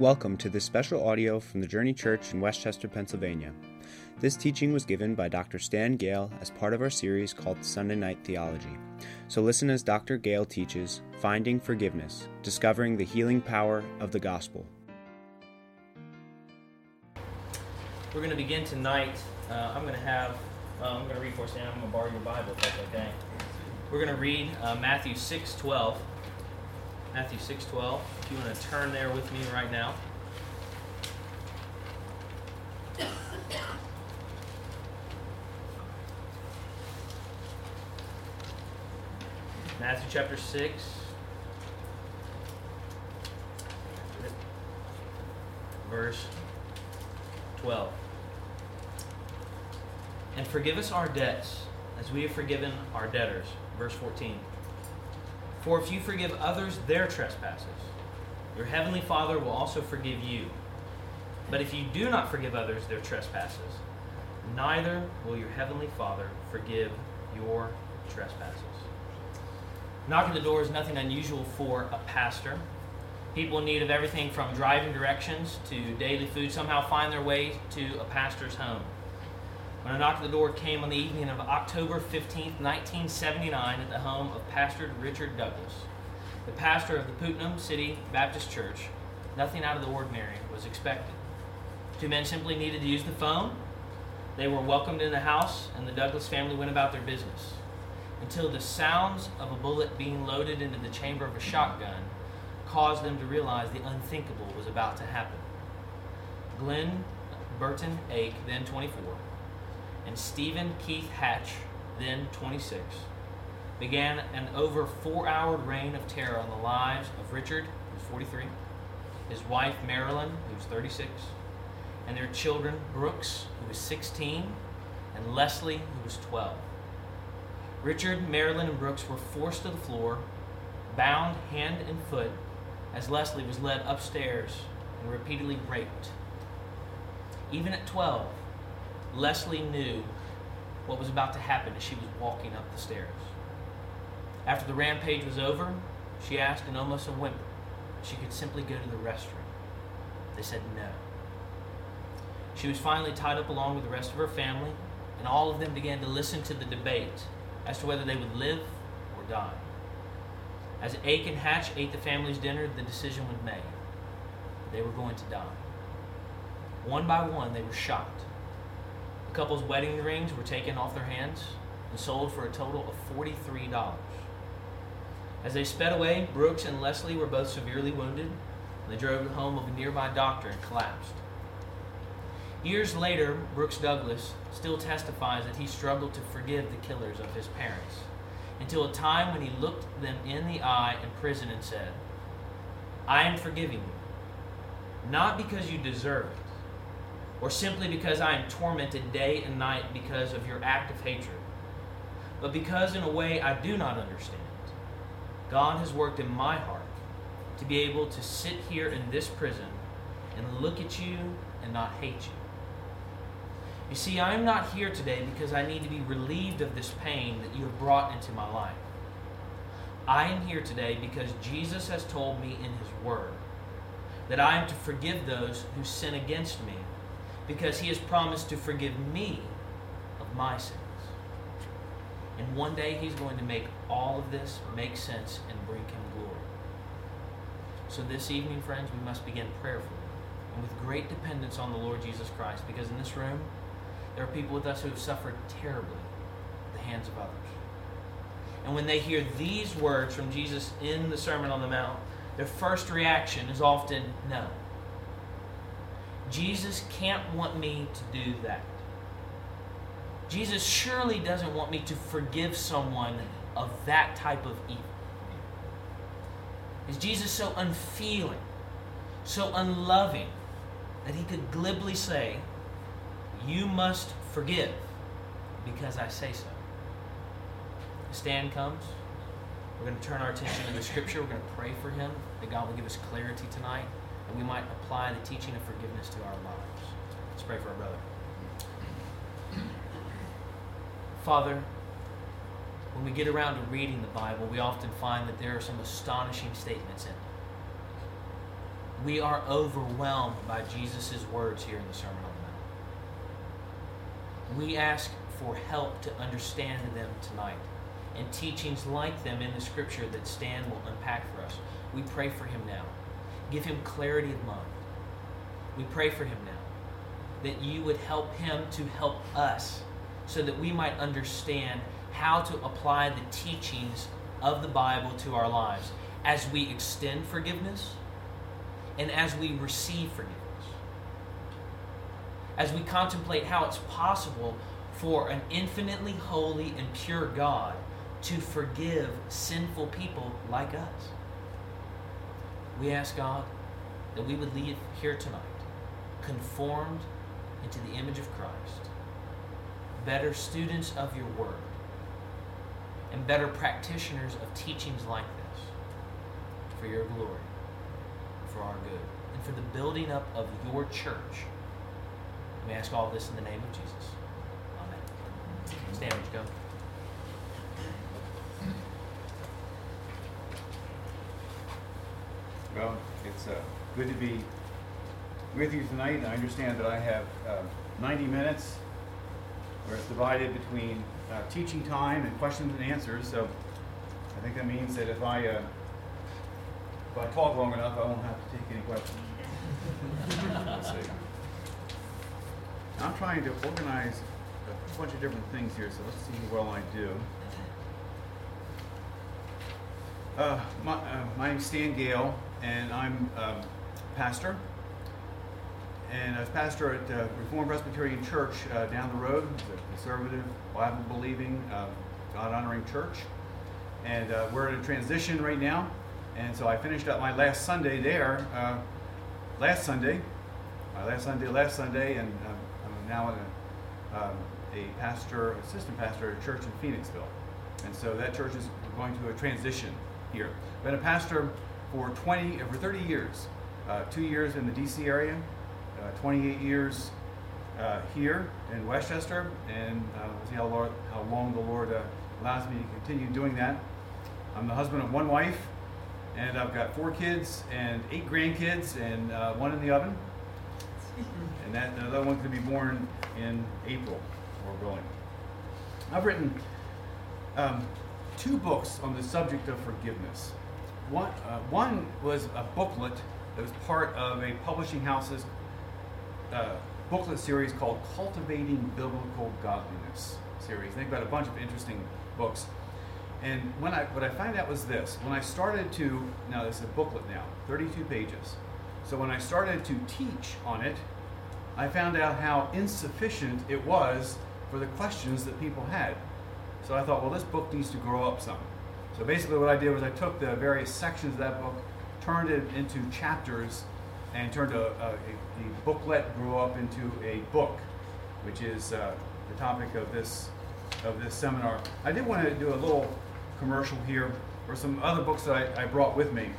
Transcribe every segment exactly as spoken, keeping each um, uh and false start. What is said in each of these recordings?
Welcome to this special audio from the Journey Church in Westchester, Pennsylvania. This teaching was given by Doctor Stan Gale as part of our series called Sunday Night Theology. So listen as Doctor Gale teaches, Finding Forgiveness, Discovering the Healing Power of the Gospel. We're going to begin tonight. Uh, I'm going to have, uh, I'm going to read for Stan. I'm going to borrow your Bible if that's okay. We're going to read uh, Matthew six twelve. Matthew six twelve. If you want to turn there with me right now. Matthew chapter six. Verse twelve. And forgive us our debts, as we have forgiven our debtors. Verse fourteen. For if you forgive others their trespasses, your heavenly Father will also forgive you. But if you do not forgive others their trespasses, neither will your heavenly Father forgive your trespasses. Knocking the door is nothing unusual for a pastor. People in need of everything from driving directions to daily food somehow find their way to a pastor's home. When a knock at the door came on the evening of October fifteenth, nineteen seventy-nine at the home of Pastor Richard Douglas, the pastor of the Putnam City Baptist Church, nothing out of the ordinary was expected. Two men simply needed to use the phone. They were welcomed in the house, and the Douglas family went about their business, until the sounds of a bullet being loaded into the chamber of a shotgun caused them to realize the unthinkable was about to happen. Glenn Burton Ake, then twenty-four, and Stephen Keith Hatch, then twenty-six, began an over four-hour reign of terror on the lives of Richard, who was forty-three, his wife Marilyn, who was thirty-six, and their children Brooks, who was sixteen, and Leslie, who was twelve. Richard, Marilyn, and Brooks were forced to the floor, bound hand and foot, as Leslie was led upstairs and repeatedly raped. Even at twelve, Leslie knew what was about to happen as she was walking up the stairs. After the rampage was over, she asked in almost a whimper if she could simply go to the restroom. They said no. She was finally tied up along with the rest of her family, and all of them began to listen to the debate as to whether they would live or die. As Ake and Hatch ate the family's dinner, the decision was made. They were going to die. One by one, they were shot. The couple's wedding rings were taken off their hands and sold for a total of forty-three dollars. As they sped away, Brooks and Leslie were both severely wounded, and they drove to the home of a nearby doctor and collapsed. Years later, Brooks Douglas still testifies that he struggled to forgive the killers of his parents, until a time when he looked them in the eye in prison and said, "I am forgiving you, not because you deserve it, or simply because I am tormented day and night because of your act of hatred, but because in a way I do not understand, God has worked in my heart to be able to sit here in this prison and look at you and not hate you. You see, I am not here today because I need to be relieved of this pain that you have brought into my life. I am here today because Jesus has told me in His Word that I am to forgive those who sin against me, because He has promised to forgive me of my sins. And one day He's going to make all of this make sense and bring Him glory. So this evening, friends, we must begin prayerfully and with great dependence on the Lord Jesus Christ, because in this room, there are people with us who have suffered terribly at the hands of others. And when they hear these words from Jesus in the Sermon on the Mount, their first reaction is often no. Jesus can't want me to do that. Jesus surely doesn't want me to forgive someone of that type of evil. Is Jesus so unfeeling, so unloving, that He could glibly say, "You must forgive because I say so"? The stand comes. We're going to turn our attention to the Scripture. We're going to pray for Him, that God will give us clarity tonight, and we might apply the teaching of forgiveness to our lives. Let's pray for our brother. Father, when we get around to reading the Bible, we often find that there are some astonishing statements in it. We are overwhelmed by Jesus' words here in the Sermon on the Mount. We ask for help to understand them tonight, and teachings like them in the Scripture that Stan will unpack for us. We pray for him now. Give him clarity of mind. We pray for him now, that you would help him to help us, so that we might understand how to apply the teachings of the Bible to our lives as we extend forgiveness and as we receive forgiveness. As we contemplate how it's possible for an infinitely holy and pure God to forgive sinful people like us. We ask God that we would leave here tonight conformed into the image of Christ, better students of your word, and better practitioners of teachings like this for your glory, for our good, and for the building up of your church. We ask all this in the name of Jesus. Amen. Stand, would you go? Well, it's uh, good to be with you tonight, and I understand that I have uh, ninety minutes, where it's divided between uh, teaching time and questions and answers. So I think that means that if I uh, if I talk long enough, I won't have to take any questions. Let's see. I'm trying to organize a bunch of different things here, so let's see how well I do. Uh, my, uh, my name's Stan Gale, and I'm um, pastor. And I was pastor at uh, Reformed Presbyterian Church uh, down the road. It's a conservative, Bible-believing, uh, God-honoring church. And uh, we're in a transition right now. And so I finished up my last Sunday there uh, last Sunday. My last Sunday, last Sunday, and uh, I'm now a, um, a pastor, assistant pastor at a church in Phoenixville. And so that church is going through a transition here. I've been a pastor for twenty, for thirty years. Uh, two years in the D C area, uh, twenty-eight years uh, here in Westchester, and uh, we'll see how, Lord, how long the Lord uh, allows me to continue doing that. I'm the husband of one wife, and I've got four kids and eight grandkids, and uh, one in the oven. And that another one's going to be born in April, or willing. I've written um, two books on the subject of forgiveness. One, uh, one was a booklet that was part of a publishing house's uh, booklet series called Cultivating Biblical Godliness series. They've got a bunch of interesting books. And when I, what I found out was this. When I started to, now this is a booklet now, thirty-two pages. So when I started to teach on it, I found out how insufficient it was for the questions that people had. So I thought, well, this book needs to grow up some. So basically what I did was I took the various sections of that book, turned it into chapters, and turned a, a, a booklet grew up into a book, which is uh, the topic of this of this seminar. I did want to do a little commercial here for some other books that I, I brought with me.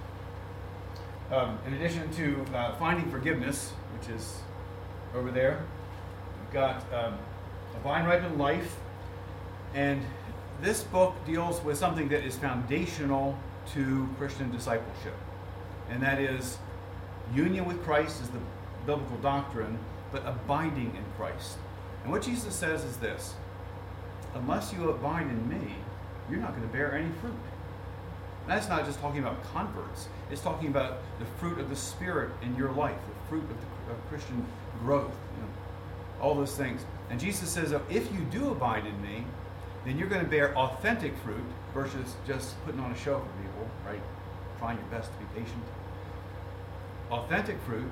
Um, in addition to uh, Finding Forgiveness, which is over there, we've got um, A Vine Ripened Life, and this book deals with something that is foundational to Christian discipleship, and that is union with Christ is the biblical doctrine, but abiding in Christ. And what Jesus says is this: unless you abide in me, you're not going to bear any fruit. And that's not just talking about converts. It's talking about the fruit of the Spirit in your life, the fruit of, the, of Christian growth, you know, all those things. And Jesus says, if you do abide in me, then you're going to bear authentic fruit versus just putting on a show for people, right? Trying your best to be patient. Authentic fruit,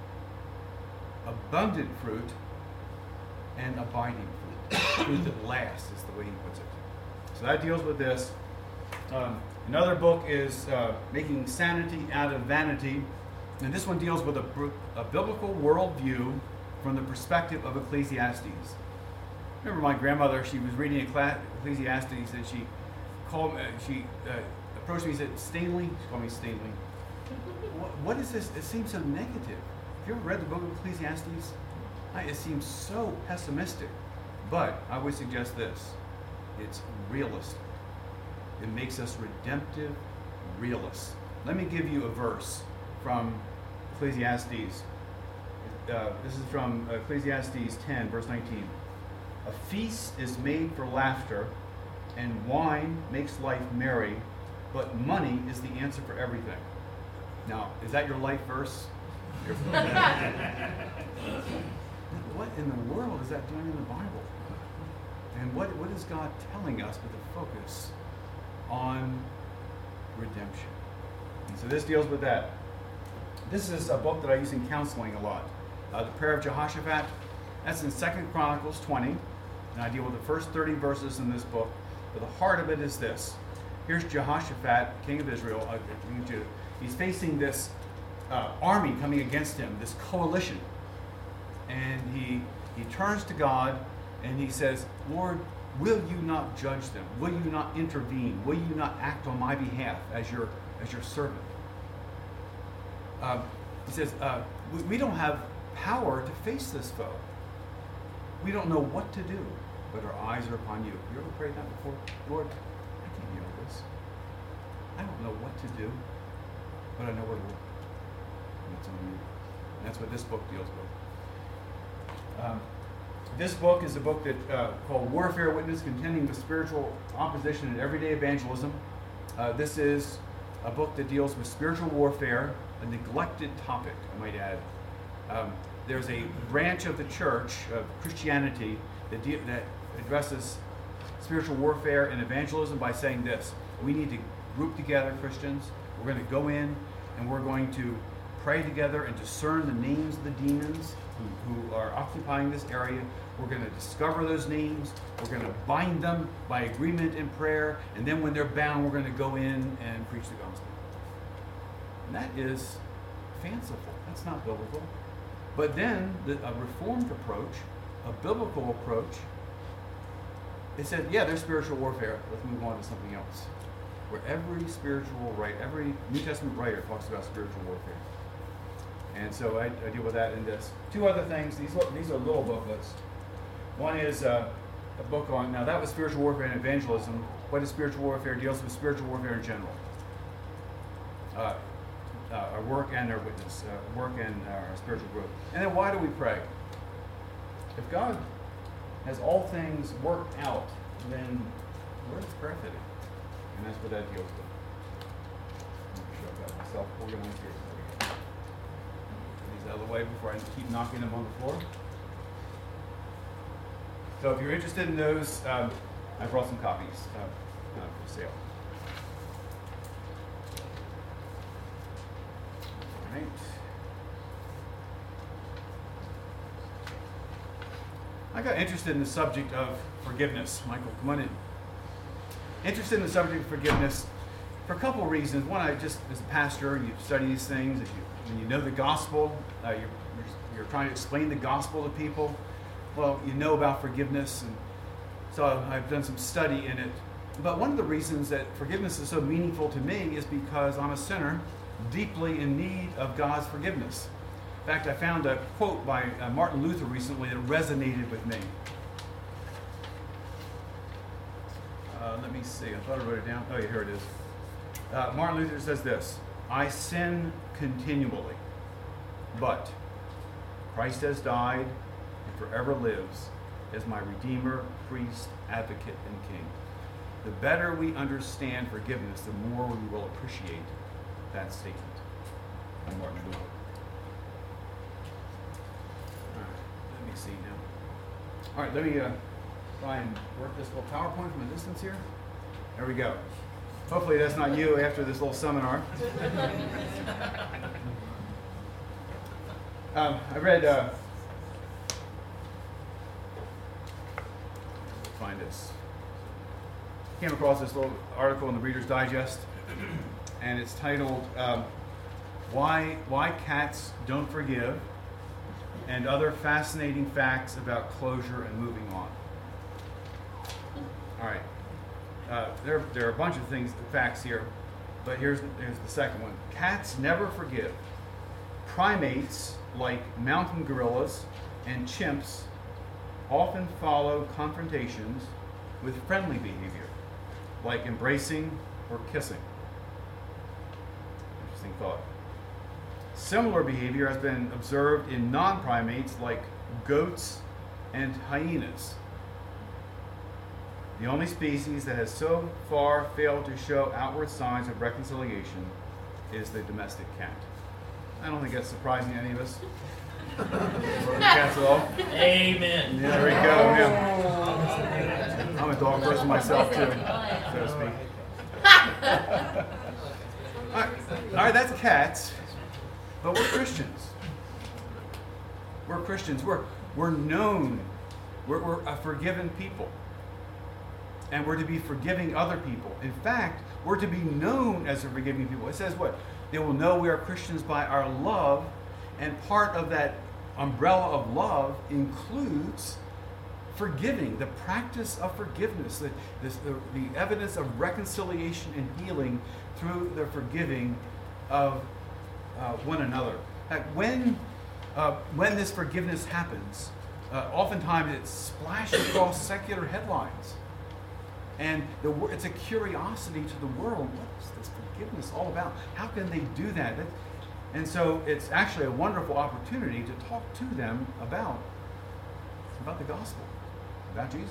abundant fruit, and abiding fruit. Fruit that lasts is the way he puts it. So that deals with this. Um, another book is uh, Making Sanity Out of Vanity. And this one deals with a, a biblical worldview from the perspective of Ecclesiastes. Remember my grandmother, she was reading Ecclesiastes and she called uh, she uh, approached me and said, Stanley, she called me Stanley. What, what is this? It seems so negative. Have you ever read the book of Ecclesiastes? It seems so pessimistic. But I would suggest this. It's realistic. It makes us redemptive realists. Let me give you a verse from Ecclesiastes. Uh, this is from Ecclesiastes ten, verse nineteen. A feast is made for laughter, and wine makes life merry, but money is the answer for everything. Now, is that your life verse? What in the world is that doing in the Bible? And what, what is God telling us with the focus on redemption? And so this deals with that. This is a book that I use in counseling a lot. Uh, the Prayer of Jehoshaphat. That's in Second Chronicles twenty. And I deal with the first thirty verses in this book. But the heart of it is this. Here's Jehoshaphat, king of Israel. Uh, he's facing this uh, army coming against him, this coalition. And he he turns to God and he says, Lord, will you not judge them? Will you not intervene? Will you not act on my behalf as your as your servant? Uh, he says, uh, we, we don't have power to face this foe. We don't know what to do, but our eyes are upon you. You ever prayed that before? Lord, I can't deal with this. I don't know what to do, but I know where to look. And it's on you. And that's what this book deals with. Um, this book is a book that uh, called Warfare Witness, Contending with Spiritual Opposition and Everyday Evangelism. Uh, this is a book that deals with spiritual warfare, a neglected topic, I might add. Um, there's a branch of the church, of Christianity, that, de- that addresses spiritual warfare and evangelism by saying this: we need to group together Christians. We're going to go in and we're going to pray together and discern the names of the demons who, who are occupying this area. We're going to discover those names. We're going to bind them by agreement in prayer. And then when they're bound, we're going to go in and preach the gospel. And that is fanciful. That's not biblical. But then the, a reformed approach, a biblical approach, it says, yeah, there's spiritual warfare. Let's move on to something else. Where every spiritual writer, every New Testament writer talks about spiritual warfare. And so I, I deal with that in this. Two other things. These, these are little booklets. One is uh, a book on, now that was spiritual warfare and evangelism. What is spiritual warfare? It deals with spiritual warfare in general. Uh, uh, our work and our witness. Uh, work and our spiritual growth. And then why do we pray? If God has all things worked out, then where's prayer fitting? And that's what that deals with. Let me show that myself organized here. Get these out of the way before I keep knocking them on the floor. So if you're interested in those, um, I brought some copies uh, uh, for sale. All right. I got interested in the subject of forgiveness. Michael, come on in. Interested in the subject of forgiveness for a couple of reasons. One, I just, as a pastor, you study these things. If you, when you know the gospel, uh, you're, you're, you're trying to explain the gospel to people. Well, you know about forgiveness, and so I've done some study in it. But one of the reasons that forgiveness is so meaningful to me is because I'm a sinner, deeply in need of God's forgiveness. In fact, I found a quote by uh, Martin Luther recently that resonated with me. Uh, let me see. I thought I wrote it down. Oh, yeah, here it is. Uh, Martin Luther says this: I sin continually, but Christ has died and forever lives as my Redeemer, Priest, Advocate, and King. The better we understand forgiveness, the more we will appreciate that statement. I'm Martin Luther. All right, let me see now. All right, let me uh, try and work this little PowerPoint from a distance here. There we go. Hopefully that's not you after this little seminar. um, I read, uh, find this. Came across this little article in the Reader's Digest, and it's titled um, Why, Why Cats Don't Forgive, and Other Fascinating Facts About Closure and Moving On. All right. Uh, there, there are a bunch of things, facts here, but here's, here's the second one. Cats never forgive. Primates, like mountain gorillas and chimps, often follow confrontations with friendly behavior, like embracing or kissing. Interesting thought. Similar behavior has been observed in non-primates like goats and hyenas. The only species that has so far failed to show outward signs of reconciliation is the domestic cat. I don't think that's surprising to any of us. Cats at all? Amen. Yeah, there we go. Yeah. I'm a dog person myself too, so to speak. All right, all right, that's cats, but we're Christians. We're Christians. We're we're known. We're, we're a forgiven people. And we're to be forgiving other people. In fact, we're to be known as a forgiving people. It says what? They will know we are Christians by our love, and part of that umbrella of love includes forgiving, the practice of forgiveness, the, this, the, the evidence of reconciliation and healing through the forgiving of uh, one another. Like when, uh, when this forgiveness happens, uh, oftentimes it splashes across secular headlines. And the, it's a curiosity to the world. What is this forgiveness all about? How can they do that? That and so it's actually a wonderful opportunity to talk to them about, about the gospel, about Jesus.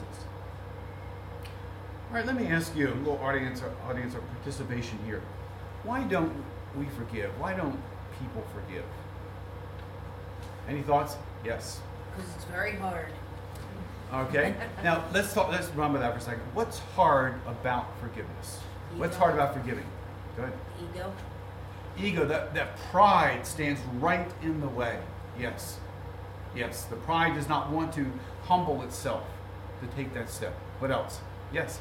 All right, let me ask you, a little audience, audience or participation here. Why don't we forgive? Why don't people forgive? Any thoughts? Yes. Because it's very hard. Okay. Now let's talk. Let's run with that for a second. What's hard about forgiveness? Ego. What's hard about forgiving? Go ahead. Ego. Ego. That that pride stands right in the way. Yes. Yes. The pride does not want to humble itself to take that step. What else? Yes.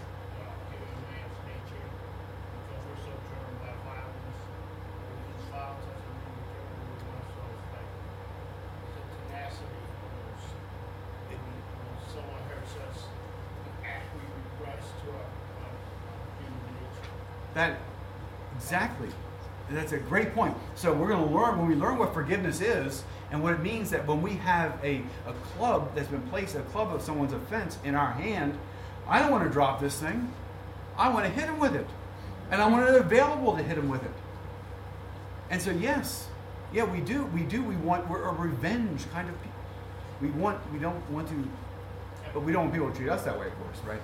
That exactly. That's a great point. So we're going to learn, when we learn what forgiveness is and what it means, that when we have a, a club that's been placed, a club of someone's offense in our hand, I don't want to drop this thing. I want to hit him with it. And I want it available to hit him with it. And so yes, yeah, we do, we do, we want, we're a revenge kind of people. We want, we don't want to, but we don't want people to treat us that way, of course, right?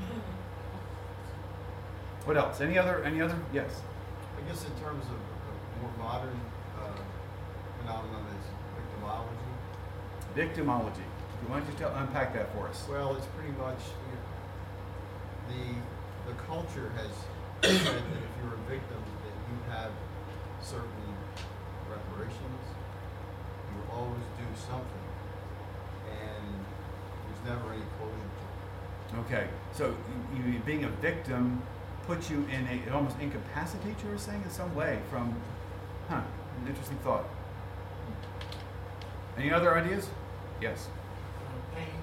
What else? Any other? Any other? Yes. I guess in terms of a more modern uh, phenomenon is victimology. Victimology. Why don't you tell, unpack that for us? Well, it's pretty much you know, the the culture has said that if you're a victim, that you have certain reparations. You always do something, and there's never any closure to it. Okay. So you, you being a victim puts you in a, it almost incapacitates you, you're saying, in some way from, huh, an interesting thought. Any other ideas? Yes. Uh, pain.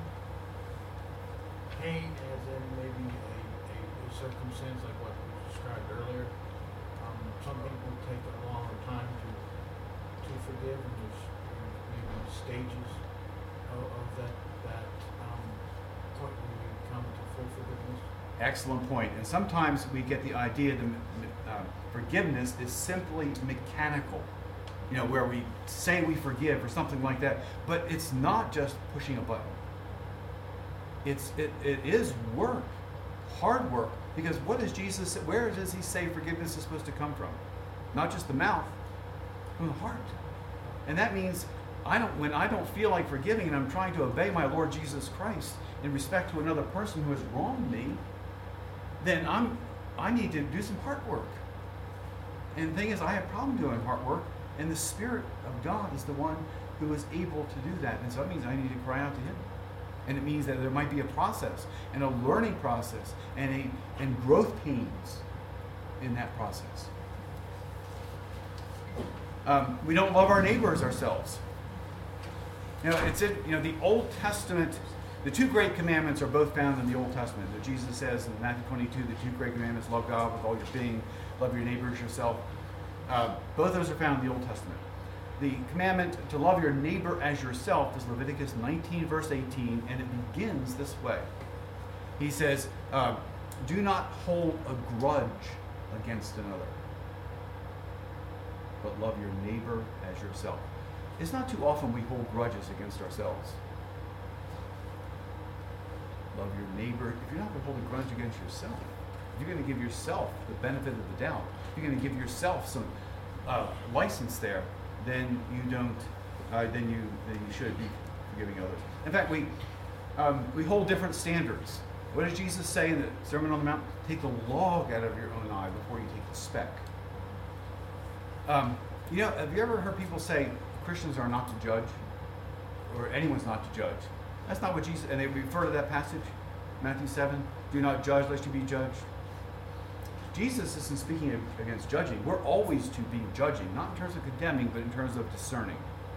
Pain as in maybe a, a, a circumstance like what was described earlier. Um, some people take a longer time to to forgive, and there's maybe stages of, of that, that um, point where you come to full forgiveness. Excellent point. And sometimes we get the idea that uh, forgiveness is simply mechanical, you know, where we say we forgive or something like that. But it's not just pushing a button. It's it, it is work, hard work. Because what does Jesus say? Where does he say forgiveness is supposed to come from? Not just the mouth, from the heart. And that means I don't when I don't feel like forgiving and I'm trying to obey my Lord Jesus Christ in respect to another person who has wronged me, then I'm, I need to do some heart work. And the thing is, I have a problem doing heart work, and the Spirit of God is the one who is able to do that. And so that means I need to cry out to Him. And it means that there might be a process, and a learning process, and a and growth pains in that process. Um, we don't love our neighbors ourselves. You know, it's in, you know, the Old Testament. The two great commandments are both found in the Old Testament. That Jesus says in Matthew twenty-two, the two great commandments: love God with all your being, love your neighbor as yourself. Uh, both those are found in the Old Testament. The commandment to love your neighbor as yourself is Leviticus nineteen, verse eighteen, and it begins this way. He says, uh, do not hold a grudge against another. but love your neighbor as yourself. It's not too often we hold grudges against ourselves. Love your neighbor. If you're not going to hold a grudge against yourself, if you're going to give yourself the benefit of the doubt, if you're going to give yourself some uh, license there, then you don't. Uh, then you then you should be forgiving others. In fact, we um, we hold different standards. What does Jesus say in the Sermon on the Mount? Take the log out of your own eye before you take the speck. Um, you know, have you ever heard people say Christians are not to judge, or anyone's not to judge? That's not what Jesus, and they refer to that passage, Matthew seven, do not judge lest you be judged. Jesus isn't speaking against judging. We're always to be judging, not in terms of condemning, but in terms of discerning.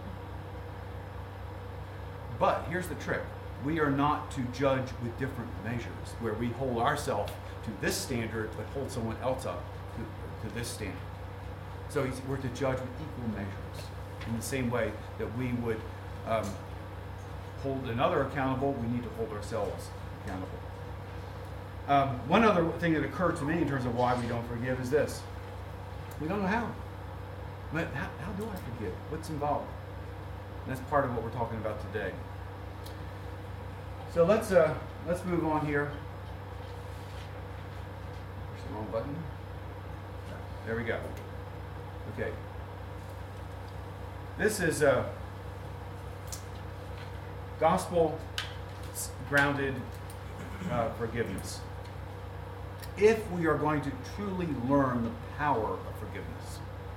But here's the trick. We are not to judge with different measures, where we hold ourselves to this standard, but hold someone else up to, to this standard. So he's, we're to judge with equal measures. In the same way that we would um, hold another accountable, we need to hold ourselves accountable. Um, one other thing that occurred to me in terms of why we don't forgive is this. We don't know how. But how, how do I forgive? What's involved? And that's part of what we're talking about today. So let's uh, let's move on here. Push the wrong button. There we go. Okay. This is uh, gospel-grounded uh, forgiveness. If we are going to truly learn the power of forgiveness,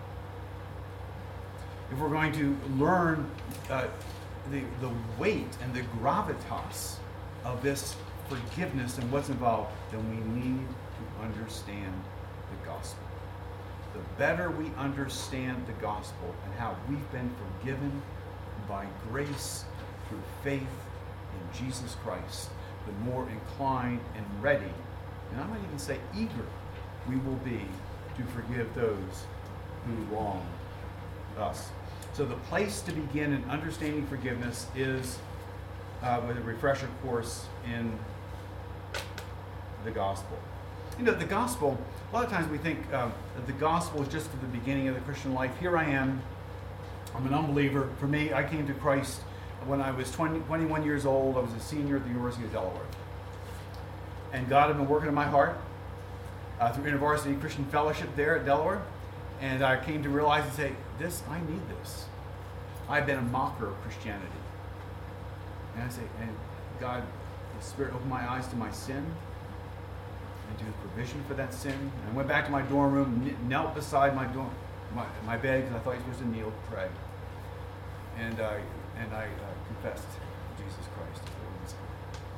if we're going to learn uh, the, the weight and the gravitas of this forgiveness and what's involved, then we need to understand the gospel. The better we understand the gospel and how we've been forgiven by grace through faith in Jesus Christ, the more inclined and ready, and I might even say eager, we will be to forgive those who wrong us. So the place to begin in understanding forgiveness is uh, with a refresher course in the gospel. You know, the gospel, a lot of times we think um, that the gospel is just for the beginning of the Christian life. Here I am. I'm an unbeliever. For me, I came to Christ when I was twenty, twenty-one years old. I was a senior at the University of Delaware. And God had been working in my heart uh, through InterVarsity Christian Fellowship there at Delaware. And I came to realize and say, this, I need this. I've been a mocker of Christianity. And I say, and God, the Spirit opened my eyes to my sin and to His provision for that sin. And I went back to my dorm room, knelt beside my dorm, my, my bed, because I thought you were supposed to kneel to pray. And I and I uh, confessed Jesus Christ as Lord and Savior.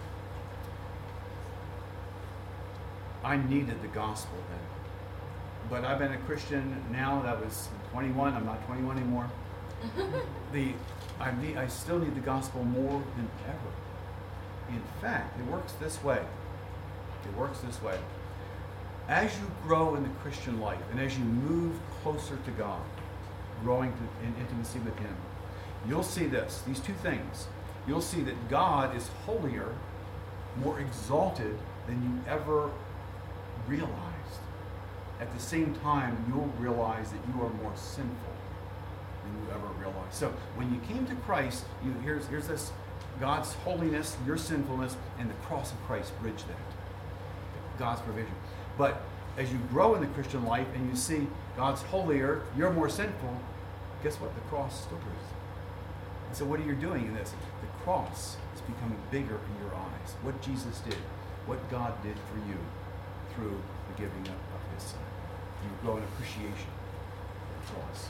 I needed the gospel then. But I've been a Christian now that was twenty-one. I'm not twenty-one anymore. the I need I still need the gospel more than ever. In fact, it works this way. It works this way. As you grow in the Christian life and as you move closer to God, growing to, in intimacy with Him, you'll see this, these two things. You'll see that God is holier, more exalted than you ever realized. At the same time, you'll realize that you are more sinful than you ever realized. So when you came to Christ, you, here's, here's this God's holiness, your sinfulness, and the cross of Christ bridge that. God's provision. But as you grow in the Christian life and you see God's holier, you're more sinful, guess what? The cross still bridges. And so what are you doing in this? The cross is becoming bigger in your eyes. What Jesus did, what God did for you through the giving up of His Son. You grow in appreciation of the cross.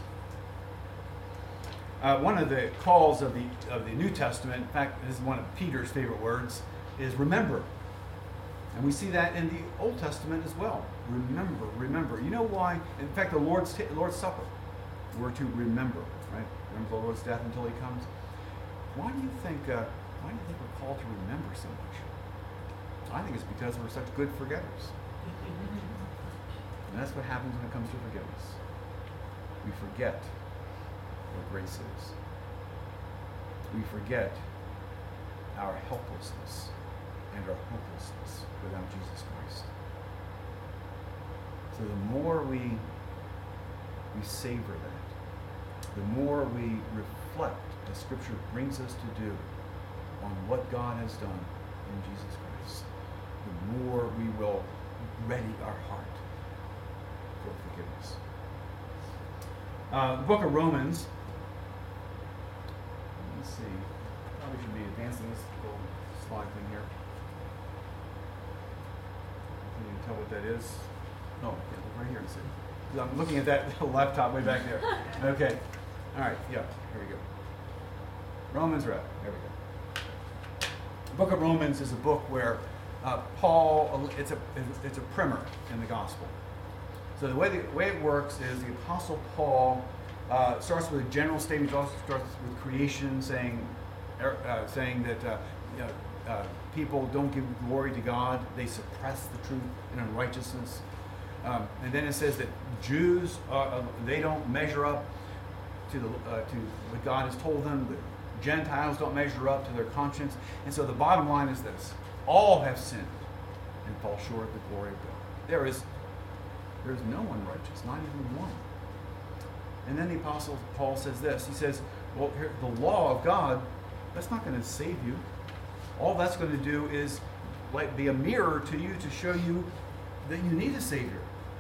Uh, one of the calls of the of the New Testament, in fact, this is one of Peter's favorite words, is remember. And we see that in the Old Testament as well. Remember, remember. You know why? In fact, the Lord's t- Lord's Supper, we're to remember, right? Remember the Lord's death until He comes. Why do you think? Uh, why do you think we're called to remember so much? I think it's because we're such good forgetters. And that's what happens when it comes to forgiveness. We forget what grace is. We forget our helplessness and our hopelessness without Jesus Christ. So the more we we savor that, the more we reflect, as Scripture brings us to do, on what God has done in Jesus Christ, the more we will ready our heart for forgiveness. Uh, the book of Romans, let's see, probably should be advancing this little slide thing here. Can you tell what that is? Oh, yeah, look right here and see. Because I'm looking at that laptop way back there. Okay. All right, yeah, here we go. Romans, right, there we go. The book of Romans is a book where uh, Paul, it's a, it's a primer in the gospel. So the way, the way it works is the Apostle Paul uh, starts with a general statement. He also starts with creation, saying, uh, saying that uh, you know, uh, people don't give glory to God. They suppress the truth in unrighteousness. Um, and then it says that Jews, uh, they don't measure up to, the, uh, to what God has told them. The Gentiles don't measure up to their conscience. And so the bottom line is this. All have sinned and fall short of the glory of God. There is There is no one righteous, not even one. And then the Apostle Paul says this. He says, well, here, the law of God, that's not going to save you. All that's going to do is like be a mirror to you to show you that you need a Savior.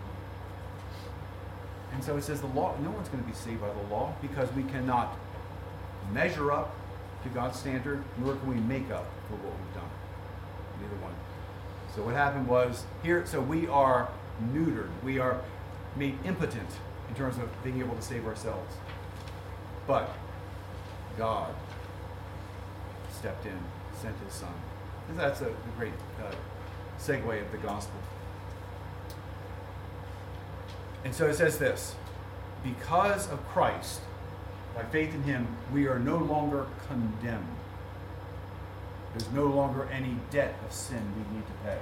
And so it says the law, no one's going to be saved by the law because we cannot measure up to God's standard, nor can we make up for what we've done. Neither one. So what happened was here, so we are neutered. We are made impotent in terms of being able to save ourselves. But God stepped in, sent his son. And that's a, a great uh, segue of the gospel. And so it says this, because of Christ, by faith in him, we are no longer condemned. There's no longer any debt of sin we need to pay.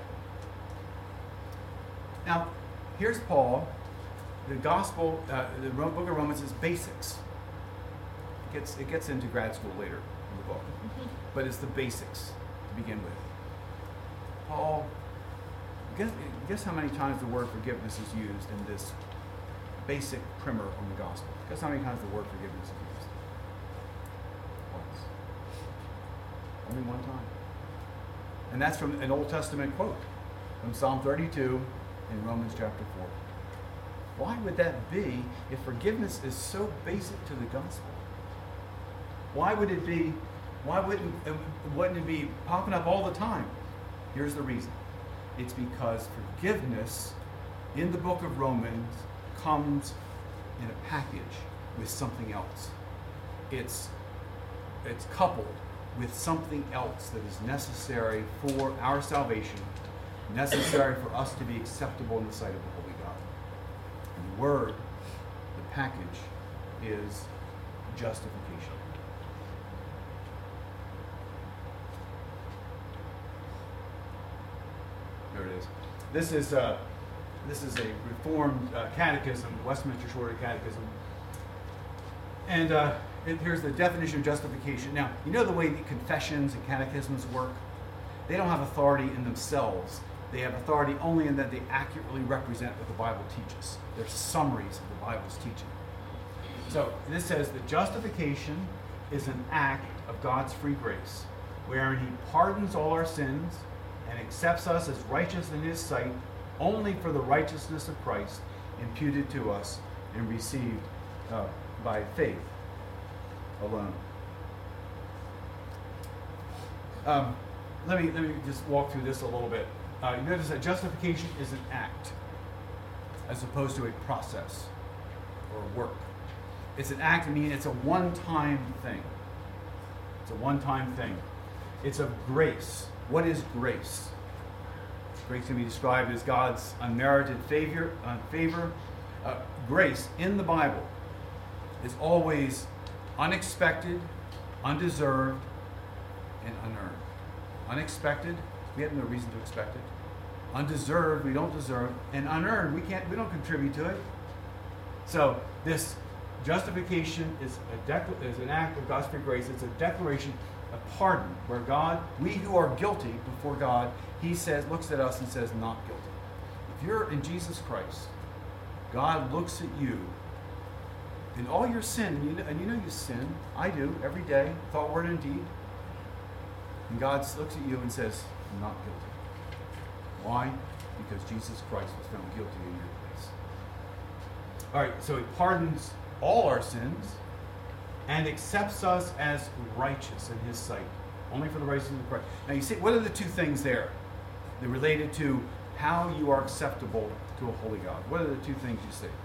Now, here's Paul. The gospel, uh, the book of Romans is basics. It gets, it gets into grad school later in the book. But it's the basics to begin with. Paul, guess, guess how many times the word forgiveness is used in this basic primer on the gospel? Guess how many times the word forgiveness is used? Once. Only one time. And that's from an Old Testament quote from Psalm thirty-two in Romans chapter four. Why would that be if forgiveness is so basic to the gospel? Why would it be, why wouldn't, wouldn't it be popping up all the time? Here's the reason. It's because forgiveness in the book of Romans comes in a package with something else. It's, it's coupled with something else that is necessary for our salvation, necessary for us to be acceptable in the sight of the Holy God. And the word, the package, is justification. There it is. This is uh, this is a Reformed uh, catechism, Westminster Shorter Catechism. And uh, it, here's the definition of justification. Now, you know the way the confessions and catechisms work? They don't have authority in themselves. They have authority only in that they accurately represent what the Bible teaches. They're summaries of the Bible's teaching. So this says that justification is an act of God's free grace, wherein he pardons all our sins and accepts us as righteous in his sight only for the righteousness of Christ imputed to us and received uh, by faith alone. Um, let me let me just walk through this a little bit. Uh, you notice that justification is an act as opposed to a process or a work. It's an act, I mean, it's a one-time thing. It's a one-time thing. It's of grace. What is grace? Grace can be described as God's unmerited favor. Uh, favor. Uh, grace in the Bible is always unexpected, undeserved, and unearned. Unexpected, we have no reason to expect it. Undeserved, we don't deserve, and unearned, we can't, we don't contribute to it. So this justification is a decla- is an act of God's free grace. It's a declaration of pardon, where God, we who are guilty before God, he says, looks at us and says, not guilty. If you're in Jesus Christ, God looks at you in all your sin, and you, know, and you know you sin, I do, every day, thought, word, and deed. And God looks at you and says, not guilty. Why? Because Jesus Christ was found guilty in your place. All right, so he pardons all our sins and accepts us as righteous in his sight, only for the righteousness of Christ. Now you see, what are the two things there? They're related to how you are acceptable to a holy God. What are the two things you see?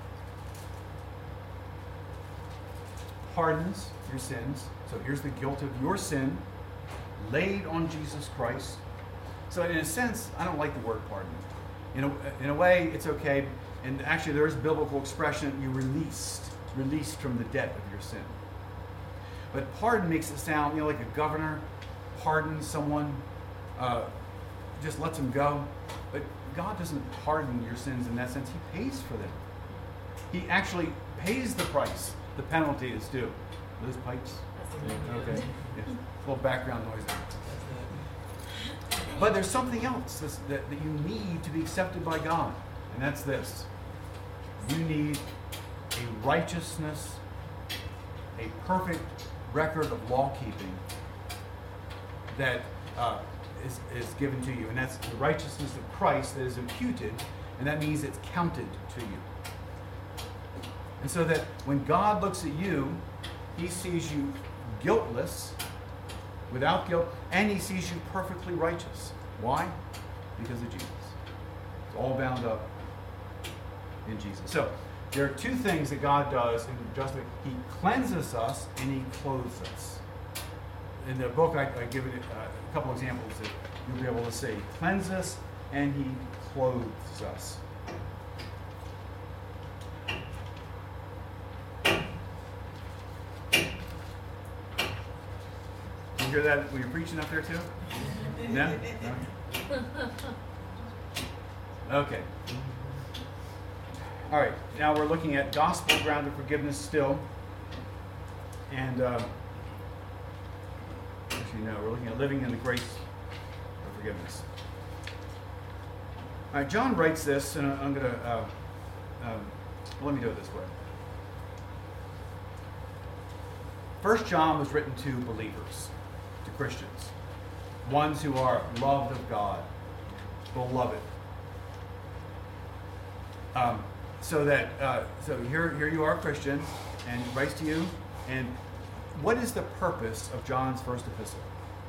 Pardons your sins. So here's the guilt of your sin laid on Jesus Christ. So in a sense, I don't like the word pardon. In a, in a way, it's okay. And actually, there is a biblical expression, you released, released from the debt of your sin. But pardon makes it sound, you know, like a governor pardons someone, uh, just lets them go. But God doesn't pardon your sins in that sense. He pays for them. He actually pays the price. The penalty is due. Those pipes? Okay. Yeah. A little background noise there. But there's something else that, that you need to be accepted by God. And that's this. You need a righteousness, a perfect record of law keeping that uh, is, is given to you. And that's the righteousness of Christ that is imputed, and that means it's counted to you. And so that when God looks at you, he sees you guiltless, without guilt, and he sees you perfectly righteous. Why? Because of Jesus. It's all bound up in Jesus. So there are two things that God does in justice. He cleanses us and he clothes us. In the book, I, I give it a, a couple examples that you'll be able to see. Cleanses us and he clothes us. You hear that when you're preaching up there too? No? No? Okay. All right. Now we're looking at gospel-grounded forgiveness still. And, um, as you know, we're looking at living in the grace of forgiveness. All right, John writes this, and I'm going to, uh, um, well, let me do it this way. First John was written to believers, to Christians, ones who are loved of God, beloved. Um, so that, uh, so here, here you are, a Christian, and he writes to you. And what is the purpose of John's first epistle?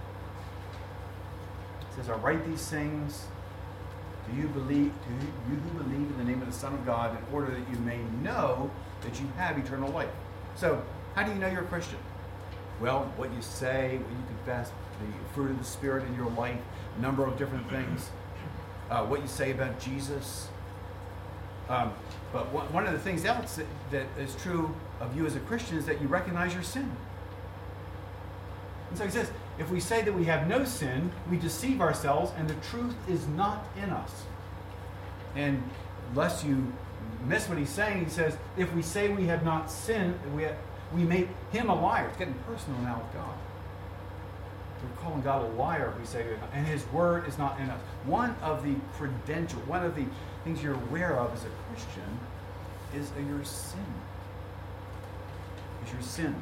It says, I write these things to you believe, to you who believe in the name of the Son of God, in order that you may know that you have eternal life. So, how do you know you're a Christian? Well, what you say, what you confess, the fruit of the Spirit in your life, a number of different things. Uh, what you say about Jesus. Um, but one, one of the things else that, that is true of you as a Christian is that you recognize your sin. And so he says, if we say that we have no sin, we deceive ourselves and the truth is not in us. And lest you miss what he's saying, he says, if we say we have not sinned, we, have, we make him a liar. It's getting personal now with God. We're calling God a liar if we say that, and his word is not in us. One of the credentials, one of the things you're aware of as a Christian is your sin. Is your sin.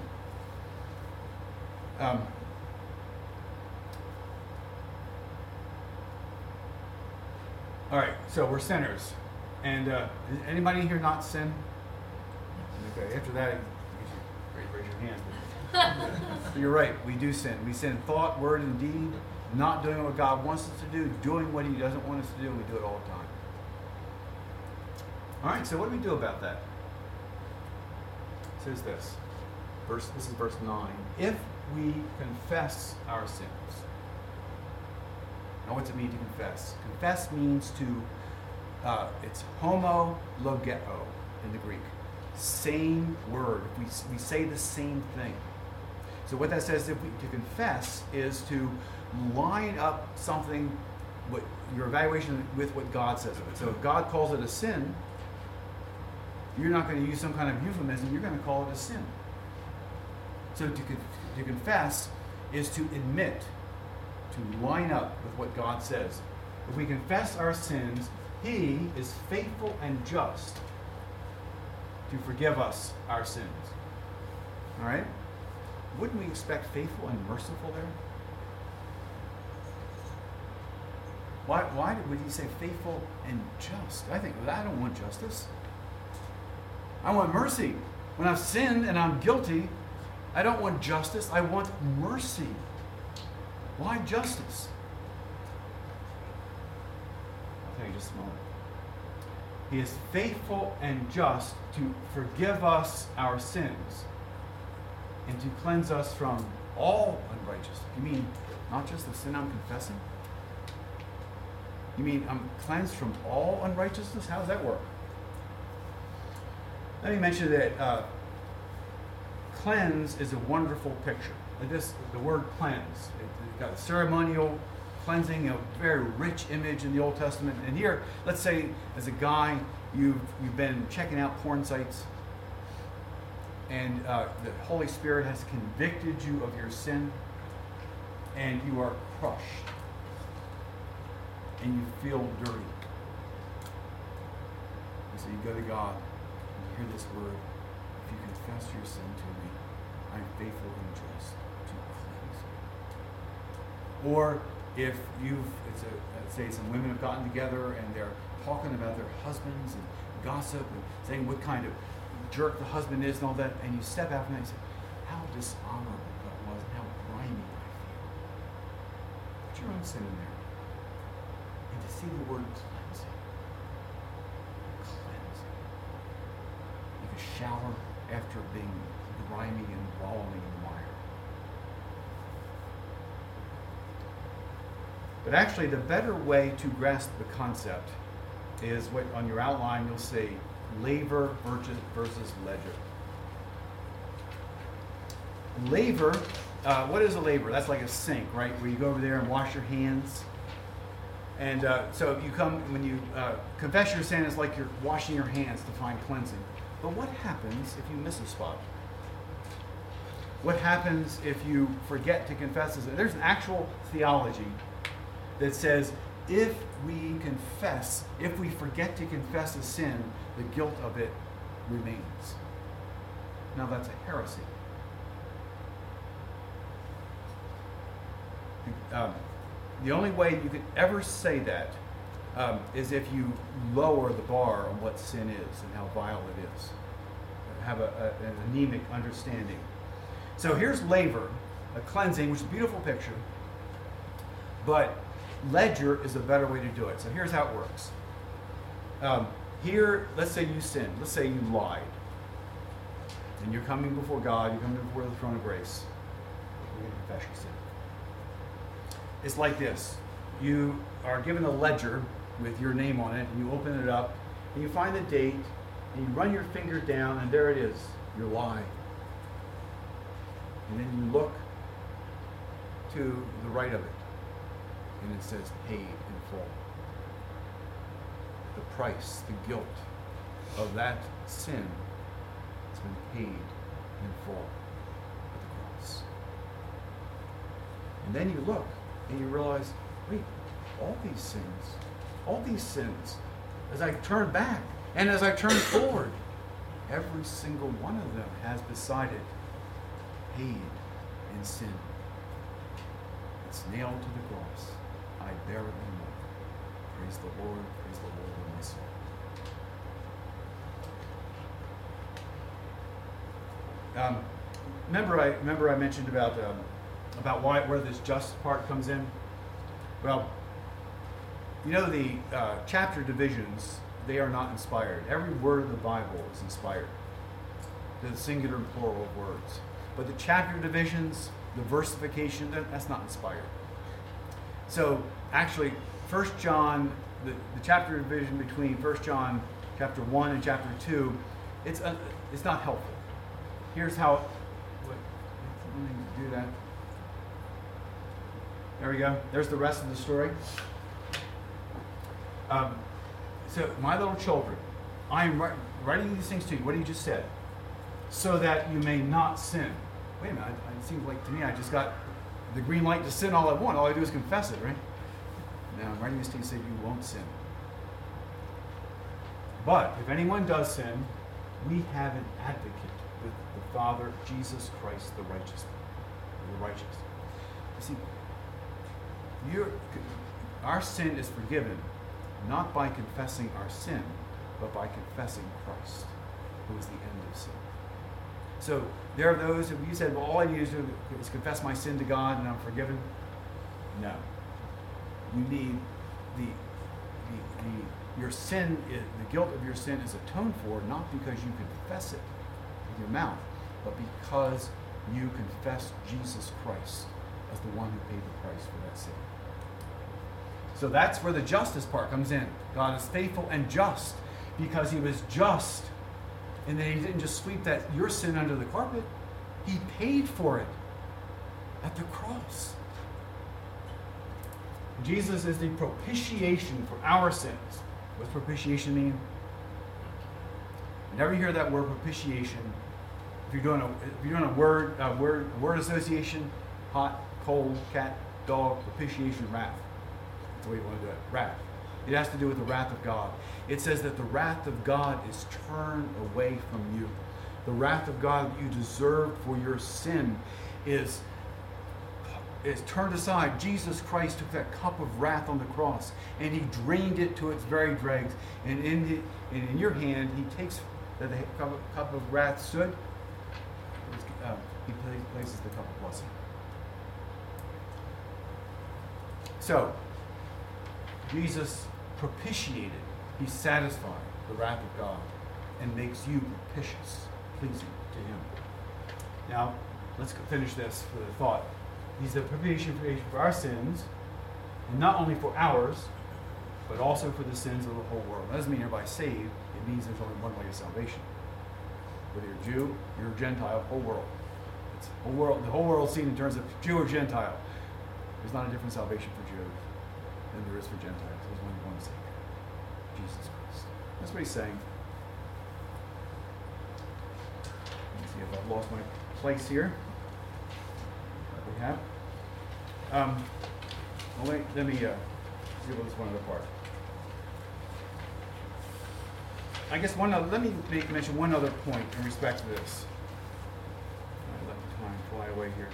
Um, all right, so we're sinners. And uh, is anybody here not sin? Okay, after that, you should raise your hand. But you're right, we do sin. We sin in thought, word, and deed, not doing what God wants us to do, doing what he doesn't want us to do, and we do it all the time. All right, so what do we do about that? It says this. Verse, this is verse nine. If we confess our sins. Now, what's it mean to confess? Confess means to, uh, it's homo logeo in the Greek. Same word. We, we say the same thing. So what that says, if we, to confess is to line up something, what your evaluation with what God says of it. So if God calls it a sin, you're not going to use some kind of euphemism. You're going to call it a sin. So to, to confess is to admit, to line up with what God says. If we confess our sins, he is faithful and just to forgive us our sins. All right? Wouldn't we expect faithful and merciful there? Why, why would he say faithful and just? I think, well, I don't want justice. I want mercy. When I've sinned and I'm guilty, I don't want justice. I want mercy. Why justice? I'll tell you just a moment. He is faithful and just to forgive us our sins and to cleanse us from all unrighteousness. You mean not just the sin I'm confessing? You mean I'm cleansed from all unrighteousness? How does that work? Let me mention that uh, cleanse is a wonderful picture. This, the word cleanse, it, it's got a ceremonial cleansing, a very rich image in the Old Testament. And here, let's say as a guy, you've, you've been checking out porn sites, and uh, the Holy Spirit has convicted you of your sin, and you are crushed, and you feel dirty. And so you go to God, and you hear this word, if you confess your sin to me, I'm faithful and just to cleanse you. Or if you've, it's a, let's say some women have gotten together and they're talking about their husbands and gossip and saying what kind of jerk the husband is and all that, and you step out from that and say, how dishonorable that was and how grimy I feel. Put your own sin in there. And to see the word cleansing. Cleansing. Like a shower after being grimy and wallowing in mire. But actually, the better way to grasp the concept is what on your outline you'll see laver versus, versus ledger. Laver, uh, what is a laver? That's like a sink, right? Where you go over there and wash your hands. And uh, so if you come, when you uh, confess your sin, it's like you're washing your hands to find cleansing. But what happens if you miss a spot? What happens if you forget to confess a sin? There's an actual theology that says if we confess, if we forget to confess a sin, the guilt of it remains. Now that's a heresy. Um, the only way you could ever say that um, is if you lower the bar on what sin is and how vile it is. Have a, a, an anemic understanding. So here's laver, a cleansing, which is a beautiful picture, but ledger is a better way to do it. So here's how it works. Um, here, let's say you sinned. Let's say you lied. And you're coming before God, you're coming before the throne of grace. You're going to confess your sin. It's like this. You are given a ledger with your name on it, and you open it up, and you find the date, and you run your finger down, and there it is, your lie. And then you look to the right of it, and it says paid in full. The price, the guilt of that sin has been paid in full at the cross. And then you look and you realize, wait, all these sins, all these sins, as I turn back and as I turn forward, every single one of them has beside it paid in sin. It's nailed to the cross. I bear it no more. Praise the Lord, praise the Lord in my soul. Um, remember, I remember I mentioned about um, about why where this just part comes in. Well, you know the uh, chapter divisions, they are not inspired. Every word of the Bible is inspired. The singular and plural of words. But the chapter divisions, the versification, that, that's not inspired. So actually, First John, the, the chapter division between First John chapter one and chapter two, it's uh, it's not helpful. Here's how. What, let me do that. There we go. There's the rest of the story. Um, so, my little children, I am writing these things to you. What he just said, so that you may not sin. Wait a minute. It seems like to me I just got the green light to sin all I want. All I do is confess it, right? Now I'm writing this to you so you won't sin. But if anyone does sin, We have an advocate with the Father, Jesus Christ, the righteous. The righteous. You see, you're, our sin is forgiven not by confessing our sin, but by confessing Christ, who is the end of sin. So there are those, if you said, well, all I need to do is confess my sin to God and I'm forgiven. No. You need the, the, the your sin, is, the guilt of your sin is atoned for, not because you confess it with your mouth, but because you confess Jesus Christ as the one who paid the price for that sin. So that's where the justice part comes in. God is faithful and just because he was just, and then he didn't just sweep that your sin under the carpet. He paid for it at the cross. Jesus is the propitiation for our sins. What's propitiation mean? Whenever you hear that word propitiation, if you're doing a if you're doing a word a word a word association, hot, cold, cat, dog, propitiation, wrath. That's the way you want to do it. Wrath. It has to do with the wrath of God. It says that the wrath of God is turned away from you. The wrath of God that you deserve for your sin is, is turned aside. Jesus Christ took that cup of wrath on the cross and he drained it to its very dregs. And in, the, and in your hand, he takes that the cup of, cup of wrath stood. Uh, he places the cup of blessing. So, Jesus propitiated, he satisfied the wrath of God and makes you propitious, pleasing to him. Now, let's finish this with a thought. He's the propitiation for our sins, and not only for ours, but also for the sins of the whole world. That doesn't mean everybody saved. It means there's only one way of salvation. Whether you're Jew, you're a Gentile, whole world. It's whole world. The whole world seen in terms of Jew or Gentile. There's not a different salvation for Jews than there is for Gentiles. There's only one Savior, Jesus Christ. That's what he's saying. Let me see if I've lost my place here. That we have. Um, well, let, let me uh, deal with this one other part. I guess one other, let me make, mention one other point in respect to this. I'll let the time fly away here.